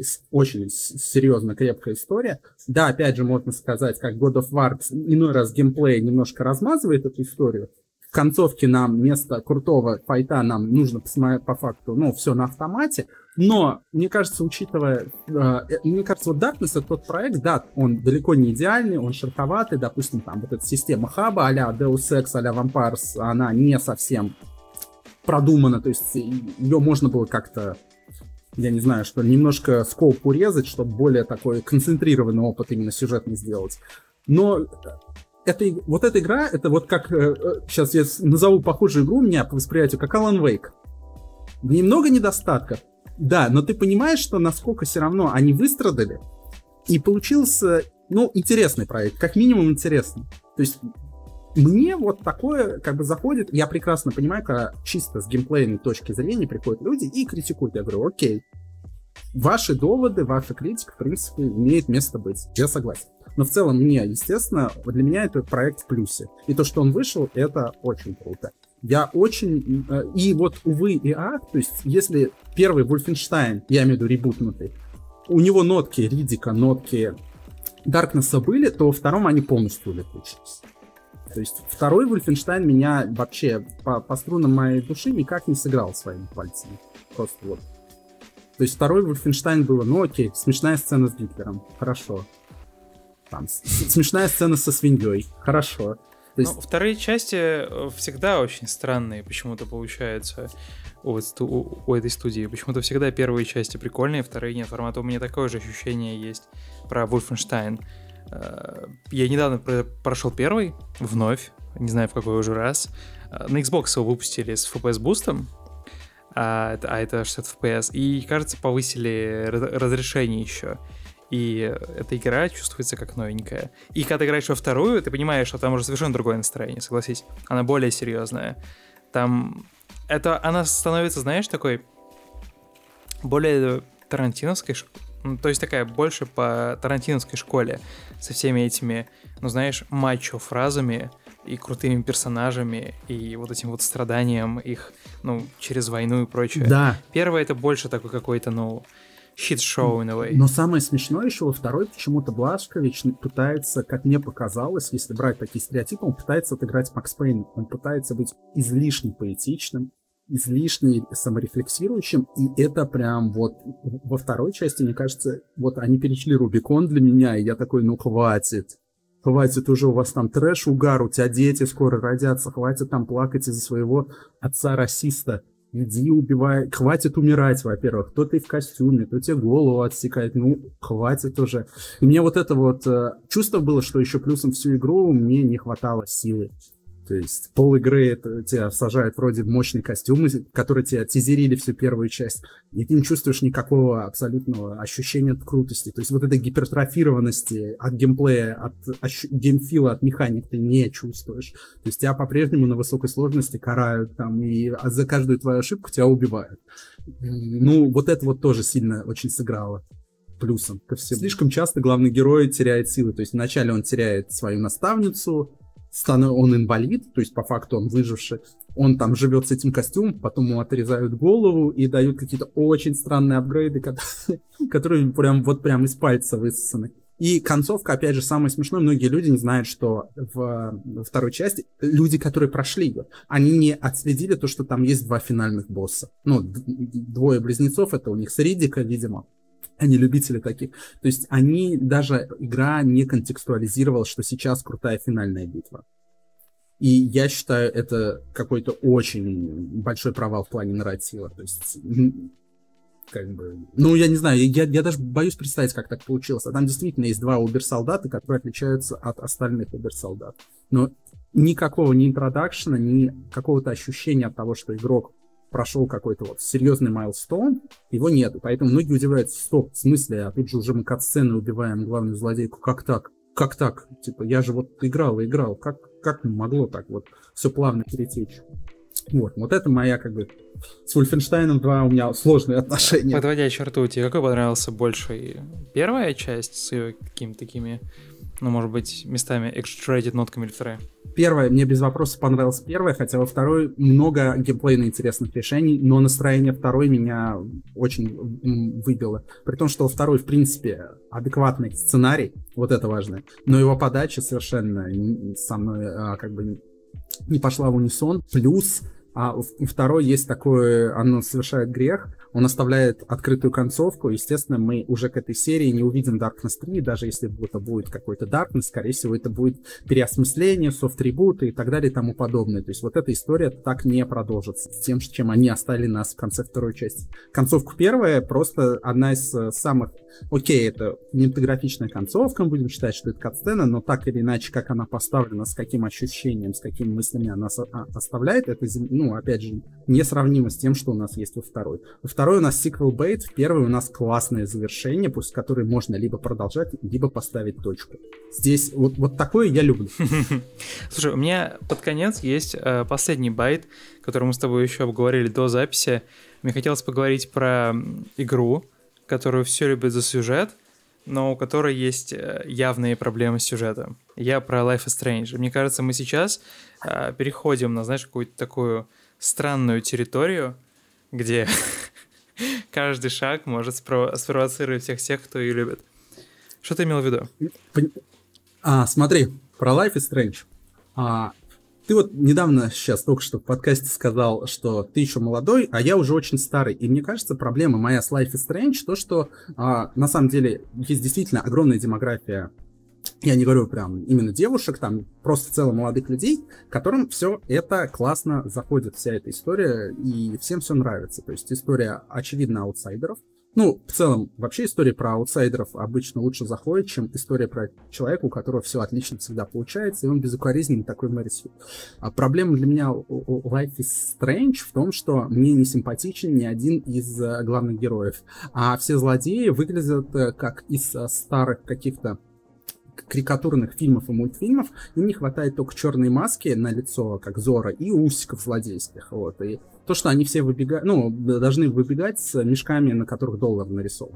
очень серьезно крепкая история. Да, опять же, можно сказать, как God of War иной раз геймплей немножко размазывает эту историю. В концовке нам вместо крутого файта нам нужно по факту, все на автомате. Но, мне кажется, учитывая... мне кажется, вот Darkness — это тот проект, да, он далеко не идеальный, он шероховатый, допустим, там вот эта система хаба а-ля Deus Ex, а-ля Vampires, она не совсем продумана, то есть ее можно было как-то, я не знаю, что немножко скоп урезать, чтобы более такой концентрированный опыт именно сюжетный сделать. Но вот эта игра, это вот как... сейчас я назову похожую игру у меня по восприятию, как Alan Wake. Немного недостатков, да, но ты понимаешь, что насколько все равно они выстрадали, и получился, интересный проект, как минимум интересный. То есть мне вот такое как бы заходит, я прекрасно понимаю, когда чисто с геймплейной точки зрения приходят люди и критикуют. Я говорю, окей, ваши доводы, ваша критика, в принципе, имеет место быть, я согласен. Но в целом мне, естественно, для меня это проект в плюсе. И то, что он вышел, это очень круто. Я очень... И вот, увы и ах, то есть, если первый Wolfenstein, я имею в виду ребутнутый, у него нотки Риддика, нотки Даркнесса были, то во втором они полностью улетучились. То есть, второй Wolfenstein меня вообще по струнам моей души никак не сыграл своими пальцами. Просто вот. То есть, второй Wolfenstein было, окей, смешная сцена с Гитлером, хорошо. Там, смешная сцена со свиньей, хорошо. Есть... вторые части всегда очень странные почему-то получаются у этой студии. Почему-то всегда первые части прикольные, вторые нет. Формат у меня такое же ощущение есть про Wolfenstein. Я недавно прошел первый, вновь, не знаю в какой уже раз. На Xbox его выпустили с FPS-бустом, а это 60 FPS, и, кажется, повысили разрешение еще. И эта игра чувствуется как новенькая. И когда ты играешь во вторую, ты понимаешь, что там уже совершенно другое настроение, согласись. Она более серьезная. Там... Она становится, знаешь, такой... более тарантиновской... то есть такая больше по тарантиновской школе. Со всеми этими, знаешь, мачо-фразами и крутыми персонажами, и вот этим вот страданием их, через войну и прочее. Да. Первое — это больше такой какой-то, shit-show in a way. Но самое смешное еще во второй, почему-то Блашкович пытается, как мне показалось, если брать такие стереотипы, он пытается отыграть Макс Пейн. Он пытается быть излишне поэтичным, излишне саморефлексирующим, и это прям вот во второй части, мне кажется, вот они перешли Рубикон для меня, и я такой, хватит уже, у вас там трэш, угар, у тебя дети скоро родятся, хватит там плакать из-за своего отца-расиста. Иди убивай, хватит умирать, во-первых, то ты в костюме, то тебе голову отсекает, хватит уже. И мне вот это вот чувство было, что еще плюсом всю игру мне не хватало силы. То есть пол игры тебя сажают вроде в мощный костюм, который тебя тизерили всю первую часть, и ты не чувствуешь никакого абсолютного ощущения крутости. То есть вот этой гипертрофированности от геймплея, от геймфила, от механик ты не чувствуешь. То есть тебя по-прежнему на высокой сложности карают там, и за каждую твою ошибку тебя убивают. Вот это вот тоже сильно очень сыграло плюсом ко всему. Слишком часто главный герой теряет силы. То есть вначале он теряет свою наставницу, он инвалид, то есть по факту он выживший, он там живет с этим костюмом, потом ему отрезают голову и дают какие-то очень странные апгрейды, которые прям из пальца высосаны. И концовка, опять же, самое смешное, многие люди не знают, что во второй части люди, которые прошли ее, они не отследили то, что там есть 2 финальных босса. 2 близнецов, это у них с Риддика, видимо. Они любители таких. То есть даже игра не контекстуализировала, что сейчас крутая финальная битва. И я считаю, это какой-то очень большой провал в плане нарратива. То есть, я не знаю, я даже боюсь представить, как так получилось. А там действительно есть 2 убер-солдата, которые отличаются от остальных убер-солдат. Но никакого ни интродакшена, ни какого-то ощущения от того, что игрок прошел какой-то вот серьезный майлстоун, его нету. Поэтому многие удивляются, стоп, в смысле, а тут же уже мы катсцены убиваем главную злодейку. Как так? Как так? Типа, я же вот играл. Как могло так вот все плавно перетечь? Вот это моя с Wolfenstein 2 у меня сложные отношения. Подводя черту, тебе какой понравился больше? Первая часть с ее какими-то такими, может быть, местами exaggerated нотками, или вторая? Первая, мне без вопросов понравилась первая, хотя во второй много геймплейно интересных решений, но настроение второй меня очень выбило. При том, что во второй, в принципе, адекватный сценарий, вот это важно, но его подача совершенно со мной не пошла в унисон. Плюс второй есть такое, оно совершает грех, он оставляет открытую концовку. Естественно, мы уже к этой серии не увидим Darkness 3, даже если это будет какой-то Darkness, скорее всего, это будет переосмысление, софт-ребуты и так далее и тому подобное. То есть вот эта история так не продолжится с тем, чем они оставили нас в конце второй части. Концовка первая просто одна из самых... Окей, это кинематографичная концовка, мы будем считать, что это катсцена, но так или иначе, как она поставлена, с каким ощущением, с какими мыслями она оставляет, это, ну, опять же, несравнимо с тем, что у нас есть во второй. Во второй у нас сиквел бейт, в первой у нас классное завершение, после которой можно либо продолжать, либо поставить точку. Здесь вот такое я люблю. Слушай, у меня под конец есть последний байт, который мы с тобой еще обговорили до записи. Мне хотелось поговорить про игру, которую все любят за сюжет, но у которой есть явные проблемы с сюжетом. Я про Life is Strange. Мне кажется, мы сейчас переходим на, знаешь, какую-то такую странную территорию, где каждый шаг может спровоцировать всех тех, кто ее любит. Что ты имел в виду? Смотри, про Life is Strange. Ты вот недавно, сейчас только что в подкасте сказал, что ты еще молодой, а я уже очень старый. И мне кажется, проблема моя с Life is Strange, то, что на самом деле есть действительно огромная демография, я не говорю прям именно девушек, там просто в целом молодых людей, которым все это классно заходит, вся эта история, и всем все нравится. То есть история, очевидно, аутсайдеров. Ну, в целом, вообще история про аутсайдеров обычно лучше заходит, чем история про человека, у которого все отлично всегда получается, и он безукоризненный такой Мэри Сью. А проблема для меня у Life is Strange в том, что мне не симпатичен ни один из главных героев. А все злодеи выглядят как из старых каких-то карикатурных фильмов и мультфильмов, им не хватает только черной маски на лицо, как Зора, и усиков злодейских. Вот. И то, что они все должны выбегать с мешками, на которых доллар нарисован.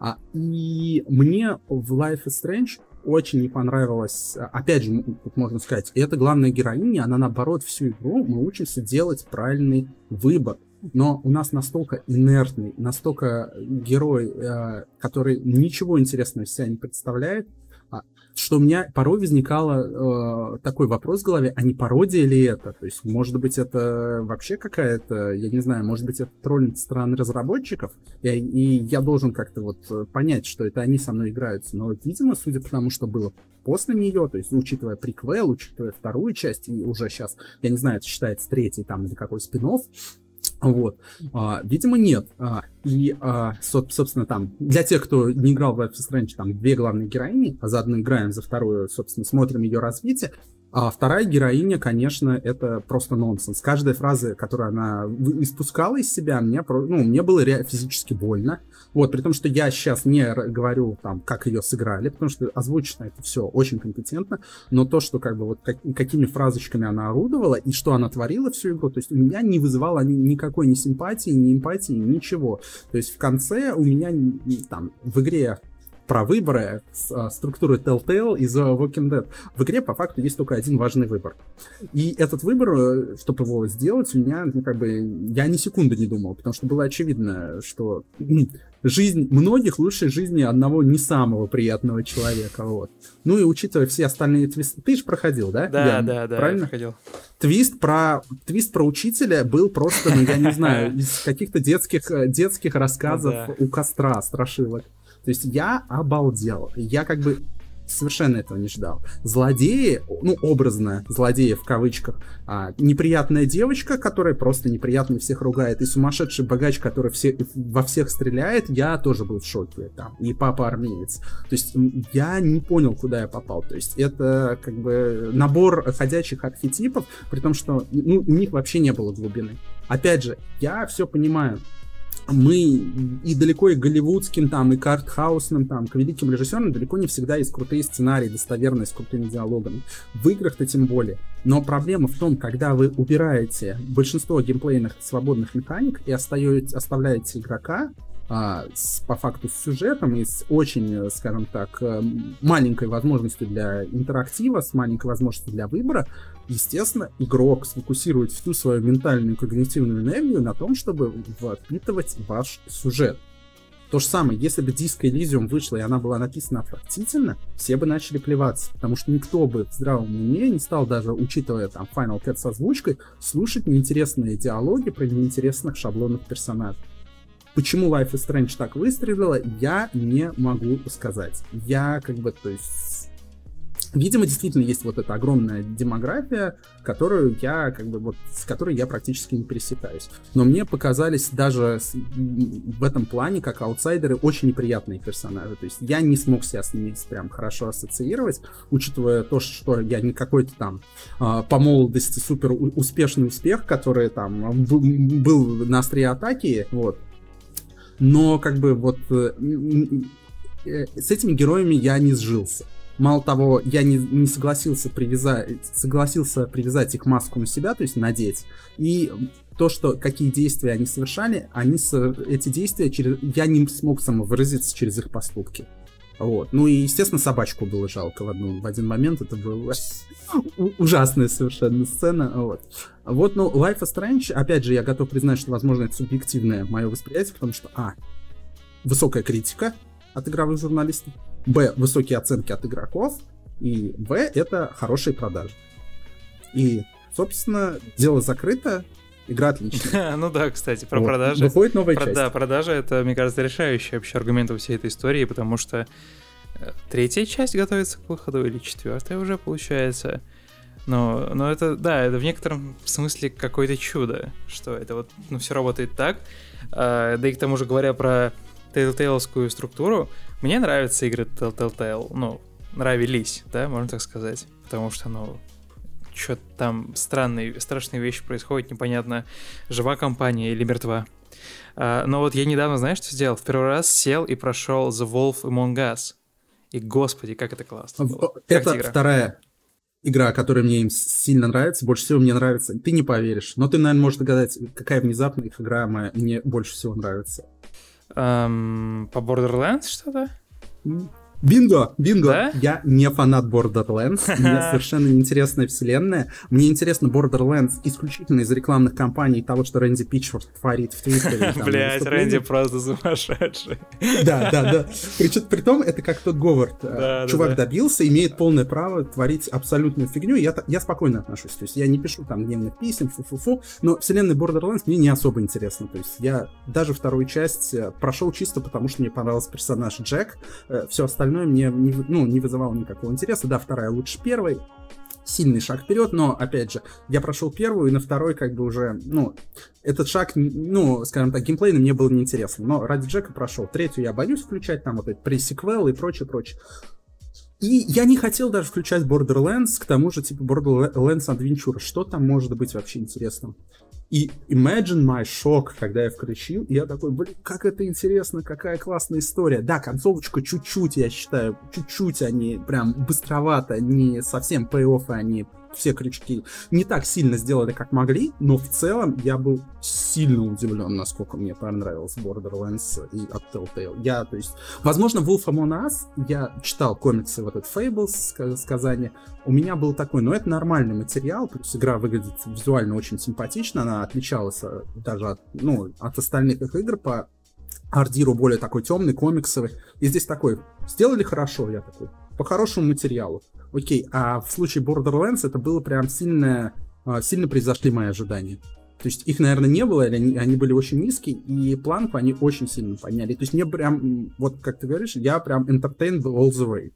И мне в Life is Strange очень не понравилось, опять же, можно сказать, это главная героиня, она наоборот всю игру мы учимся делать правильный выбор. Но у нас настолько инертный, настолько герой, который ничего интересного из себя не представляет, что у меня порой возникал такой вопрос в голове, а не пародия ли это? То есть, может быть, это вообще какая-то, я не знаю, может быть, это троллинг стороны разработчиков, и я должен как-то вот понять, что это они со мной играются. Но, видимо, судя по тому, что было после нее, то есть, учитывая приквел, учитывая вторую часть, и уже сейчас, я не знаю, это считается третий там или какой спин-офф, вот. Видимо, нет. Собственно, там, для тех, кто не играл в Life is Strange, там две главные героини, а заодно играем за вторую, собственно, смотрим ее развитие. А вторая героиня, конечно, это просто нонсенс. Каждая фраза, которую она испускала из себя, мне было физически больно. Вот, при том, что я сейчас не говорю, там, как ее сыграли, потому что озвучено это все очень компетентно, но то, что как бы вот какими фразочками она орудовала и что она творила всю игру, то есть у меня не вызывало никакой ни симпатии, ни эмпатии, ничего. То есть в конце у меня там в игре про выборы с структурой Telltale из Walking Dead. В игре по факту есть только один важный выбор. И этот выбор, чтобы его сделать, у меня, я ни секунды не думал, потому что было очевидно, что жизнь многих лучше жизни одного не самого приятного человека. Вот. Ну и учитывая все остальные твисты... Ты же проходил, да? Да, правильно? я проходил. Твист про учителя был просто, я не знаю, из каких-то детских рассказов у костра, страшилок. То есть я обалдел. Я совершенно этого не ждал. Злодеи, образно злодеи в кавычках, неприятная девочка, которая просто неприятно всех ругает, и сумасшедший богач, который во всех стреляет, я тоже был в шоке. Там, и папа армеец. То есть я не понял, куда я попал. То есть это набор ходячих архетипов, при том, что у них вообще не было глубины. Опять же, я все понимаю. Мы и далеко и голливудским, там, и картхаусным, там, к великим режиссерам далеко не всегда есть крутые сценарии, достоверные, с крутыми диалогами. В играх-то тем более. Но проблема в том, когда вы убираете большинство геймплейных свободных механик и оставляете игрока по факту с сюжетом и с очень, скажем так, маленькой возможностью для интерактива, с маленькой возможностью для выбора, естественно, игрок сфокусирует всю свою ментальную и когнитивную энергию на том, чтобы впитывать ваш сюжет. То же самое, если бы Disco Elysium вышла и она была написана отвратительно, все бы начали плеваться, потому что никто бы в здравом уме не стал, даже учитывая там Final Cut с озвучкой, слушать неинтересные диалоги про неинтересных шаблонных персонажей. Почему Life is Strange так выстрелила, я не могу сказать. Я то есть... Видимо, действительно есть вот эта огромная демография, которую я, с которой я практически не пересекаюсь. Но мне показались даже в этом плане, как аутсайдеры, очень неприятные персонажи. То есть я не смог себя с ними прям хорошо ассоциировать, учитывая то, что я не какой-то там по молодости супер успешный успех, который там был на острие атаки, вот. Но с этими героями я не сжился. Мало того, я не согласился привязать их маску на себя, то есть надеть. И то, что какие действия они совершали, эти действия я не смог самовыразиться через их поступки. Вот. Ну и, естественно, собачку было жалко в один момент. Это была ужасная совершенно сцена. Вот, но Life is Strange, опять же, я готов признать, что, возможно, это субъективное мое восприятие, потому что, высокая критика от игровых журналистов, б, высокие оценки от игроков, и в, это хорошие продажи. И, собственно, дело закрыто, игра отличная. Ну да, кстати, про продажи. Выходит новая часть. Да, продажи — это, мне кажется, решающий вообще аргумент во всей этой истории, потому что третья часть готовится к выходу, или четвертая уже, получается. Но это, да, это в некотором смысле какое-то чудо, что это вот, все работает так. Да и к тому же, говоря про Telltale-скую структуру, мне нравятся игры Telltale, нравились, да, можно так сказать, потому что, что-то там страшные вещи происходят, непонятно, жива компания или мертва. Но вот я недавно, знаешь, что сделал? В первый раз сел и прошел The Wolf Among Us. И, господи, как это классно было. Это вторая игра, которая мне сильно нравится, больше всего мне нравится. Ты не поверишь, но ты, наверное, можешь догадаться, какая внезапно их игра мне больше всего нравится. По Borderlands что-то? Бинго! Да? Я не фанат Borderlands, мне совершенно неинтересная вселенная. Мне интересно Borderlands исключительно из рекламных кампаний того, что Рэнди Питчфорд творит в Твиттере. Блять, Рэнди просто сумасшедший. Да. Притом это как тот Говард. Чувак добился, имеет полное право творить абсолютную фигню, и я спокойно отношусь. То есть я не пишу там дневных писем, но вселенная Borderlands мне не особо интересна. То есть я даже вторую часть прошел чисто потому, что мне понравился персонаж Джек. Все остальное мне не вызывало никакого интереса. Да, вторая лучше первой. Сильный шаг вперед, но, опять же, я прошел первую, и на второй уже, этот шаг, скажем так, геймплейно мне было неинтересно. Но ради Джека прошел. Третью я боюсь включать, там вот эти пресиквелы и прочее. И я не хотел даже включать Borderlands, к тому же, Borderlands Adventure. Что там может быть вообще интересным? И imagine my shock, когда я включил, и я такой, как это интересно, какая классная история. Да, концовочка чуть-чуть, я считаю, чуть-чуть они прям быстровато, не совсем пей-оффы, они все крючки не так сильно сделали, как могли, но в целом я был сильно удивлен, насколько мне понравился Borderlands и от Telltale. Возможно, Wolf Among Us, я читал комиксы, этот Fables, сказания, у меня был такой, но это нормальный материал, плюс игра выглядит визуально очень симпатично, она отличалась даже от остальных их игр по ардиру, более такой темный, комиксовый, и здесь такой, сделали хорошо, я такой, по хорошему материалу. Окей, а в случае Borderlands это было прям сильно превзошли мои ожидания. То есть их, наверное, не было, или они были очень низкие, и планку они очень сильно подняли. То есть мне прям, вот как ты говоришь, я прям entertained all the way.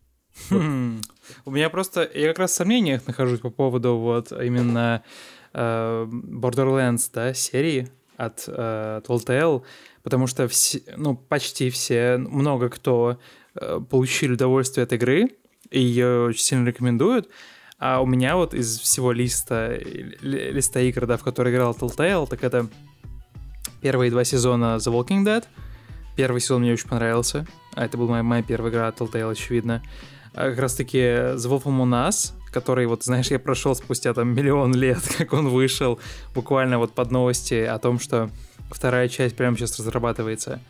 У меня просто, я как раз в сомнениях нахожусь по поводу именно Borderlands, да, серии от Telltale, потому что почти все, много кто получили удовольствие от игры, и ее очень сильно рекомендуют. А у меня из всего листа игр, да, в которые играл Telltale, так это первые 2 сезона The Walking Dead. Первый сезон мне очень понравился. Это была моя первая игра от Telltale, очевидно. Как раз-таки The Wolf Among Us, который, знаешь, я прошел спустя миллион лет, как он вышел, буквально под новости о том, что вторая часть прямо сейчас разрабатывается.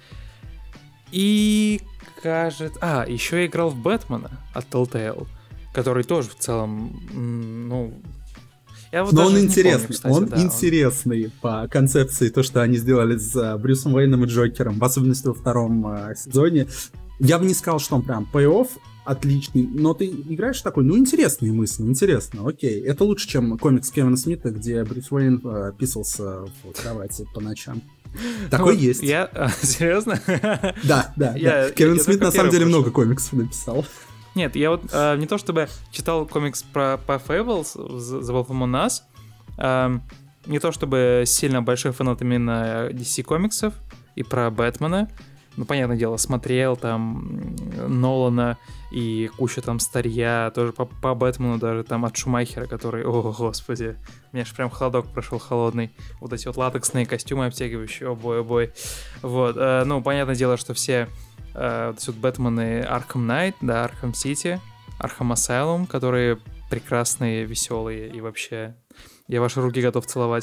И кажется... еще я играл в Бэтмена от Telltale, который тоже в целом, Но он интересный, интересный по концепции, то, что они сделали с Брюсом Уэйном и Джокером, в особенности во втором сезоне. Я бы не сказал, что он прям пей-офф отличный, но ты играешь такой, интересные мысли, интересно, окей. Это лучше, чем комикс Кевина Смита, где Брюс Уэйн писался в кровати по ночам. Такой есть. Серьезно? Да. Кевин Смит на самом деле много комиксов написал. Нет, я вот не то чтобы читал комикс по Fables, The Wolf Among Us, не то чтобы сильно большой фанат именно DC комиксов и про Бэтмена. Ну, понятное дело, смотрел там Нолана и кучу там старья, тоже по Бэтмену, даже там от Шумахера, который, о, господи, у меня же прям холодок прошел холодный. Вот эти вот латексные костюмы обтягивающие, обой. Вот, ну, понятное дело, что все вот эти вот Бэтмены Arkham Knight, да, Arkham City, Arkham Asylum, которые прекрасные, веселые и вообще я ваши руки готов целовать.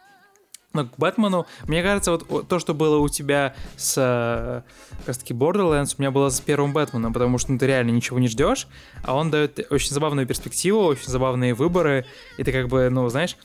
Но к Бэтмену, мне кажется, вот то, что было у тебя с как раз таки Borderlands, у меня было с первым Бэтменом, потому что ты реально ничего не ждешь, а он дает очень забавную перспективу, очень забавные выборы, и ты как бы, ну, знаешь,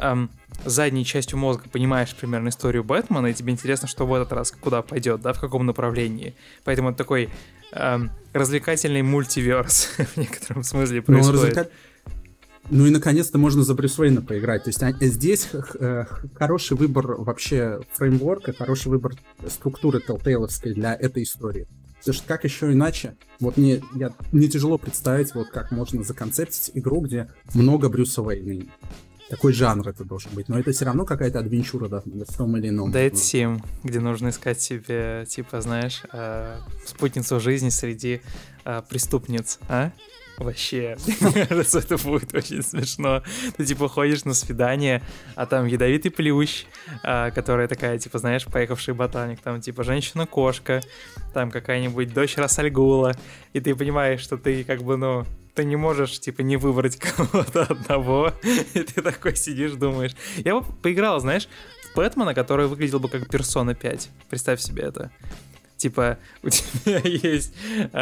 задней частью мозга понимаешь примерно историю Бэтмена, и тебе интересно, что в этот раз куда пойдет, да, в каком направлении. Поэтому это такой развлекательный мультиверс в некотором смысле происходит. Ну и наконец-то можно за Брюс Уэйна поиграть. То есть здесь хороший выбор вообще фреймворка, хороший выбор структуры Telltale'овской для этой истории. Потому что как еще иначе, вот мне тяжело представить, вот как можно законцептить игру, где много Брюса Уэйна. Такой жанр это должен быть. Но это все равно какая-то адвенчура, да, в том или ином. Dead Sim, где нужно искать себе, типа, знаешь, спутницу жизни среди преступниц, а? Вообще, мне кажется, это будет очень смешно. Ты, типа, ходишь на свидание, а там ядовитый плющ, которая такая, типа, знаешь, поехавший ботаник, там, типа, женщина-кошка, там какая-нибудь дочь Рассальгула, и ты понимаешь, что ты, как бы, ну, ты не можешь, типа, не выбрать кого-то одного, и ты такой сидишь, думаешь. Я бы поиграл, знаешь, в Бэтмена, который выглядел бы как Persona 5. Представь себе это. Типа, у тебя есть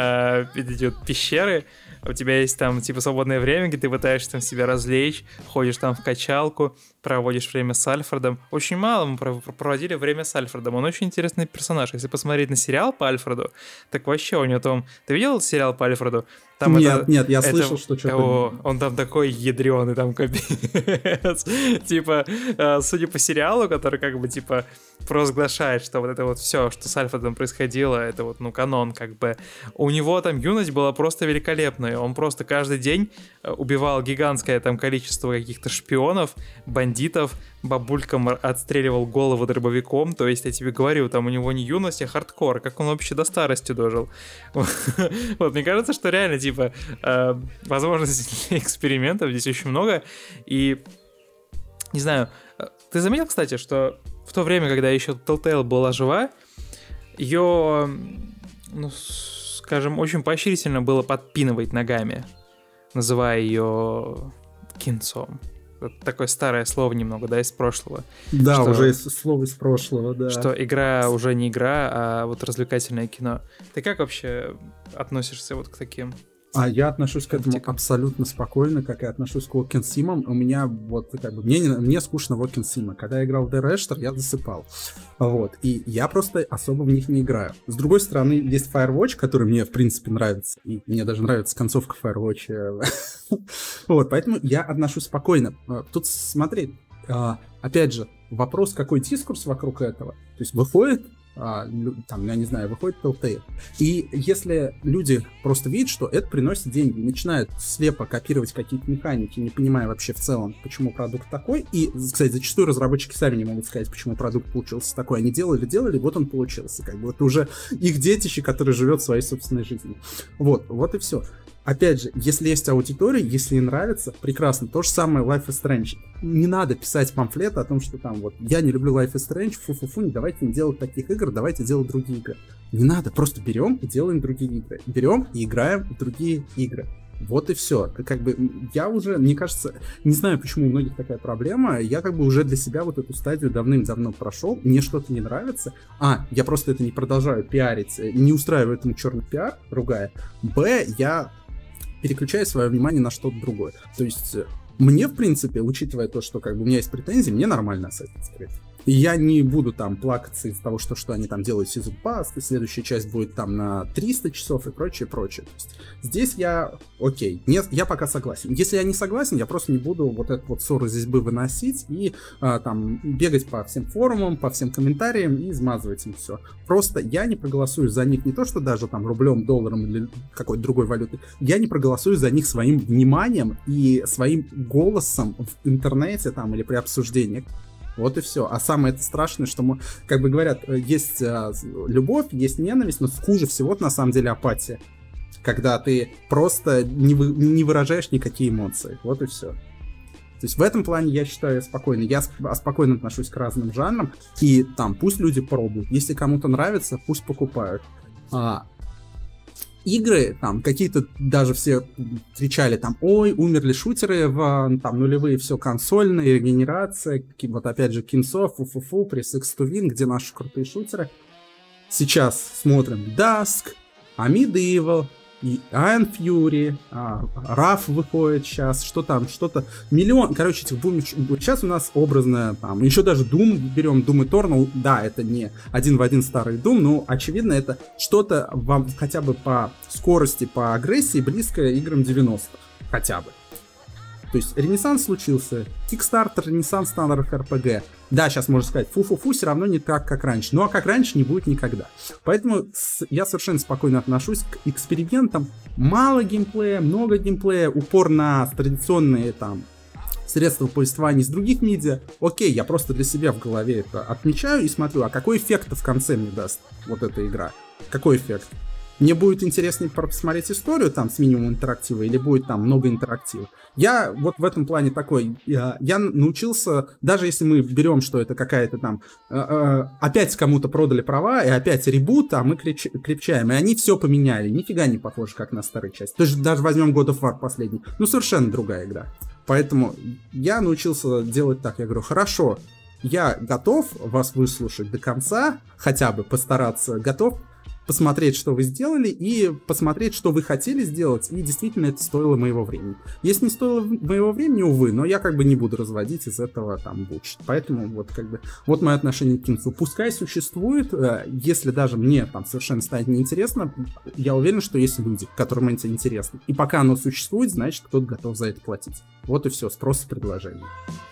эти вот пещеры, у тебя есть там, типа, свободное время, где ты пытаешься там себя развлечь, ходишь там в качалку, проводишь время с Альфредом. Очень мало мы проводили время с Альфредом. Он очень интересный персонаж. Если посмотреть на сериал по Альфреду, так вообще у него там... Ты видел сериал по Альфреду? Там нет, я слышал, что что-то... Он там такой ядреный, там капец. Типа, судя по сериалу, который как бы, типа, провозглашает, что вот это вот все, что с Альфредом происходило, это вот, ну, канон, как бы. У него там юность была просто великолепная. Он просто каждый день убивал гигантское там количество каких-то шпионов, бандитов, бабулькам отстреливал голову дробовиком. То есть, я тебе говорю, там у него не юность, а хардкор. Как он вообще до старости дожил. Вот, мне кажется, что реально, типа, возможностей для экспериментов здесь очень много. И, не знаю, ты заметил, кстати, что в то время, когда еще Telltale была жива, ее, ну, скажем, очень поощрительно было подпинывать ногами, называя ее кинцом. Это такое старое слово немного, да, из прошлого. Да, что, уже слово из прошлого, да. Что игра уже не игра, а вот развлекательное кино. Ты как вообще относишься вот к таким? Я отношусь к этому абсолютно спокойно, как и отношусь к Walking Sim'ам. У меня вот как бы мне скучно Walking Sim'а. Когда я играл в The Rester, я засыпал. Вот. И я просто особо в них не играю. С другой стороны, есть Firewatch, который мне, в принципе, нравится. И мне даже нравится концовка Firewatch. Вот, поэтому я отношусь спокойно. Тут смотри, опять же, вопрос, какой дискурс вокруг этого. То есть выходит там, я не знаю, выходит Telltale. И если люди просто видят, что это приносит деньги, начинают слепо копировать какие-то механики, не понимая вообще в целом, почему продукт такой, и, кстати, зачастую разработчики сами не могут сказать, почему продукт получился такой. Они делали, вот он получился. Как бы это уже их детище, которое живет своей собственной жизнью. Вот и все. Опять же, если есть аудитория, если ей нравится, прекрасно. То же самое Life is Strange. Не надо писать памфлеты о том, что там вот я не люблю Life is Strange, фу-фу-фу, давайте не делать таких игр, давайте делать другие игры. Не надо, просто берем и делаем другие игры. Берем и играем в другие игры. Вот и все. Как бы я уже, мне кажется, не знаю, почему у многих такая проблема, я как бы уже для себя вот эту стадию давным-давно прошел, мне что-то не нравится, я просто это не продолжаю пиарить, не устраиваю этому черный пиар, ругая, я переключаю свое внимание на что-то другое. То есть мне, в принципе, учитывая то, что как бы у меня есть претензии, мне нормально Assassin's Creed. И я не буду там плакаться из-за того, что они там делают сезон пас, и следующая часть будет там на 300 часов и прочее. То есть здесь я окей, нет, я пока согласен. Если я не согласен, я просто не буду вот эту вот ссору здесь бы выносить и там бегать по всем форумам, по всем комментариям и измазывать им все. Просто я не проголосую за них не то, что даже там рублем, долларом или какой-то другой валютой, я не проголосую за них своим вниманием и своим голосом в интернете там или при обсуждениях. Вот и все. А самое это страшное, что мы, как бы говорят, есть любовь, есть ненависть, но хуже всего на самом деле апатия. Когда ты просто не выражаешь никакие эмоции. Вот и все. То есть в этом плане я считаю спокойно. Я спокойно отношусь к разным жанрам. И там пусть люди пробуют. Если кому-то нравится, пусть покупают. Игры, там, какие-то даже все кричали, там, ой, умерли шутеры в там, нулевые, все консольные, регенерация, вот опять же, Кинсов, фу-фу-фу, Press X to Win, где наши крутые шутеры. Сейчас смотрим Dusk, Medieval, Iron Fury, RAF выходит сейчас, что-то, миллион, короче, этих сейчас у нас образно, там, еще даже Doom берем, Doom Eternal, да, это не один в один старый Doom, но, очевидно, это что-то вам хотя бы по скорости, по агрессии близкое играм 90-х, хотя бы. То есть ренессанс случился, Kickstarter, ренессанс стандартных RPG. Да, сейчас можно сказать, фу-фу-фу, все равно не так, как раньше. Ну, а как раньше не будет никогда. Поэтому я совершенно спокойно отношусь к экспериментам. Мало геймплея, много геймплея, упор на традиционные там средства повествования из других медиа. Окей, я просто для себя в голове это отмечаю и смотрю, а какой эффект в конце мне даст вот эта игра? Какой эффект? Мне будет интереснее посмотреть историю там с минимумом интерактива или будет там много интерактива. Я вот в этом плане такой, я научился, даже если мы берем, что это какая-то там, опять кому-то продали права, и опять ребут, а мы крепчаем, и они все поменяли, нифига не похоже, как на старой части. То есть даже возьмем God of War последний, ну совершенно другая игра. Поэтому я научился делать так, я говорю, хорошо, я готов вас выслушать до конца, хотя бы постараться, готов посмотреть, что вы сделали, и посмотреть, что вы хотели сделать, и действительно это стоило моего времени. Если не стоило моего времени, увы, но я как бы не буду разводить из этого там бучит. Поэтому вот как бы, вот мое отношение к кинцу. Пускай существует, если даже мне там совершенно станет неинтересно, я уверен, что есть люди, которым это интересно. И пока оно существует, значит, кто-то готов за это платить. Вот и все, спрос и предложение.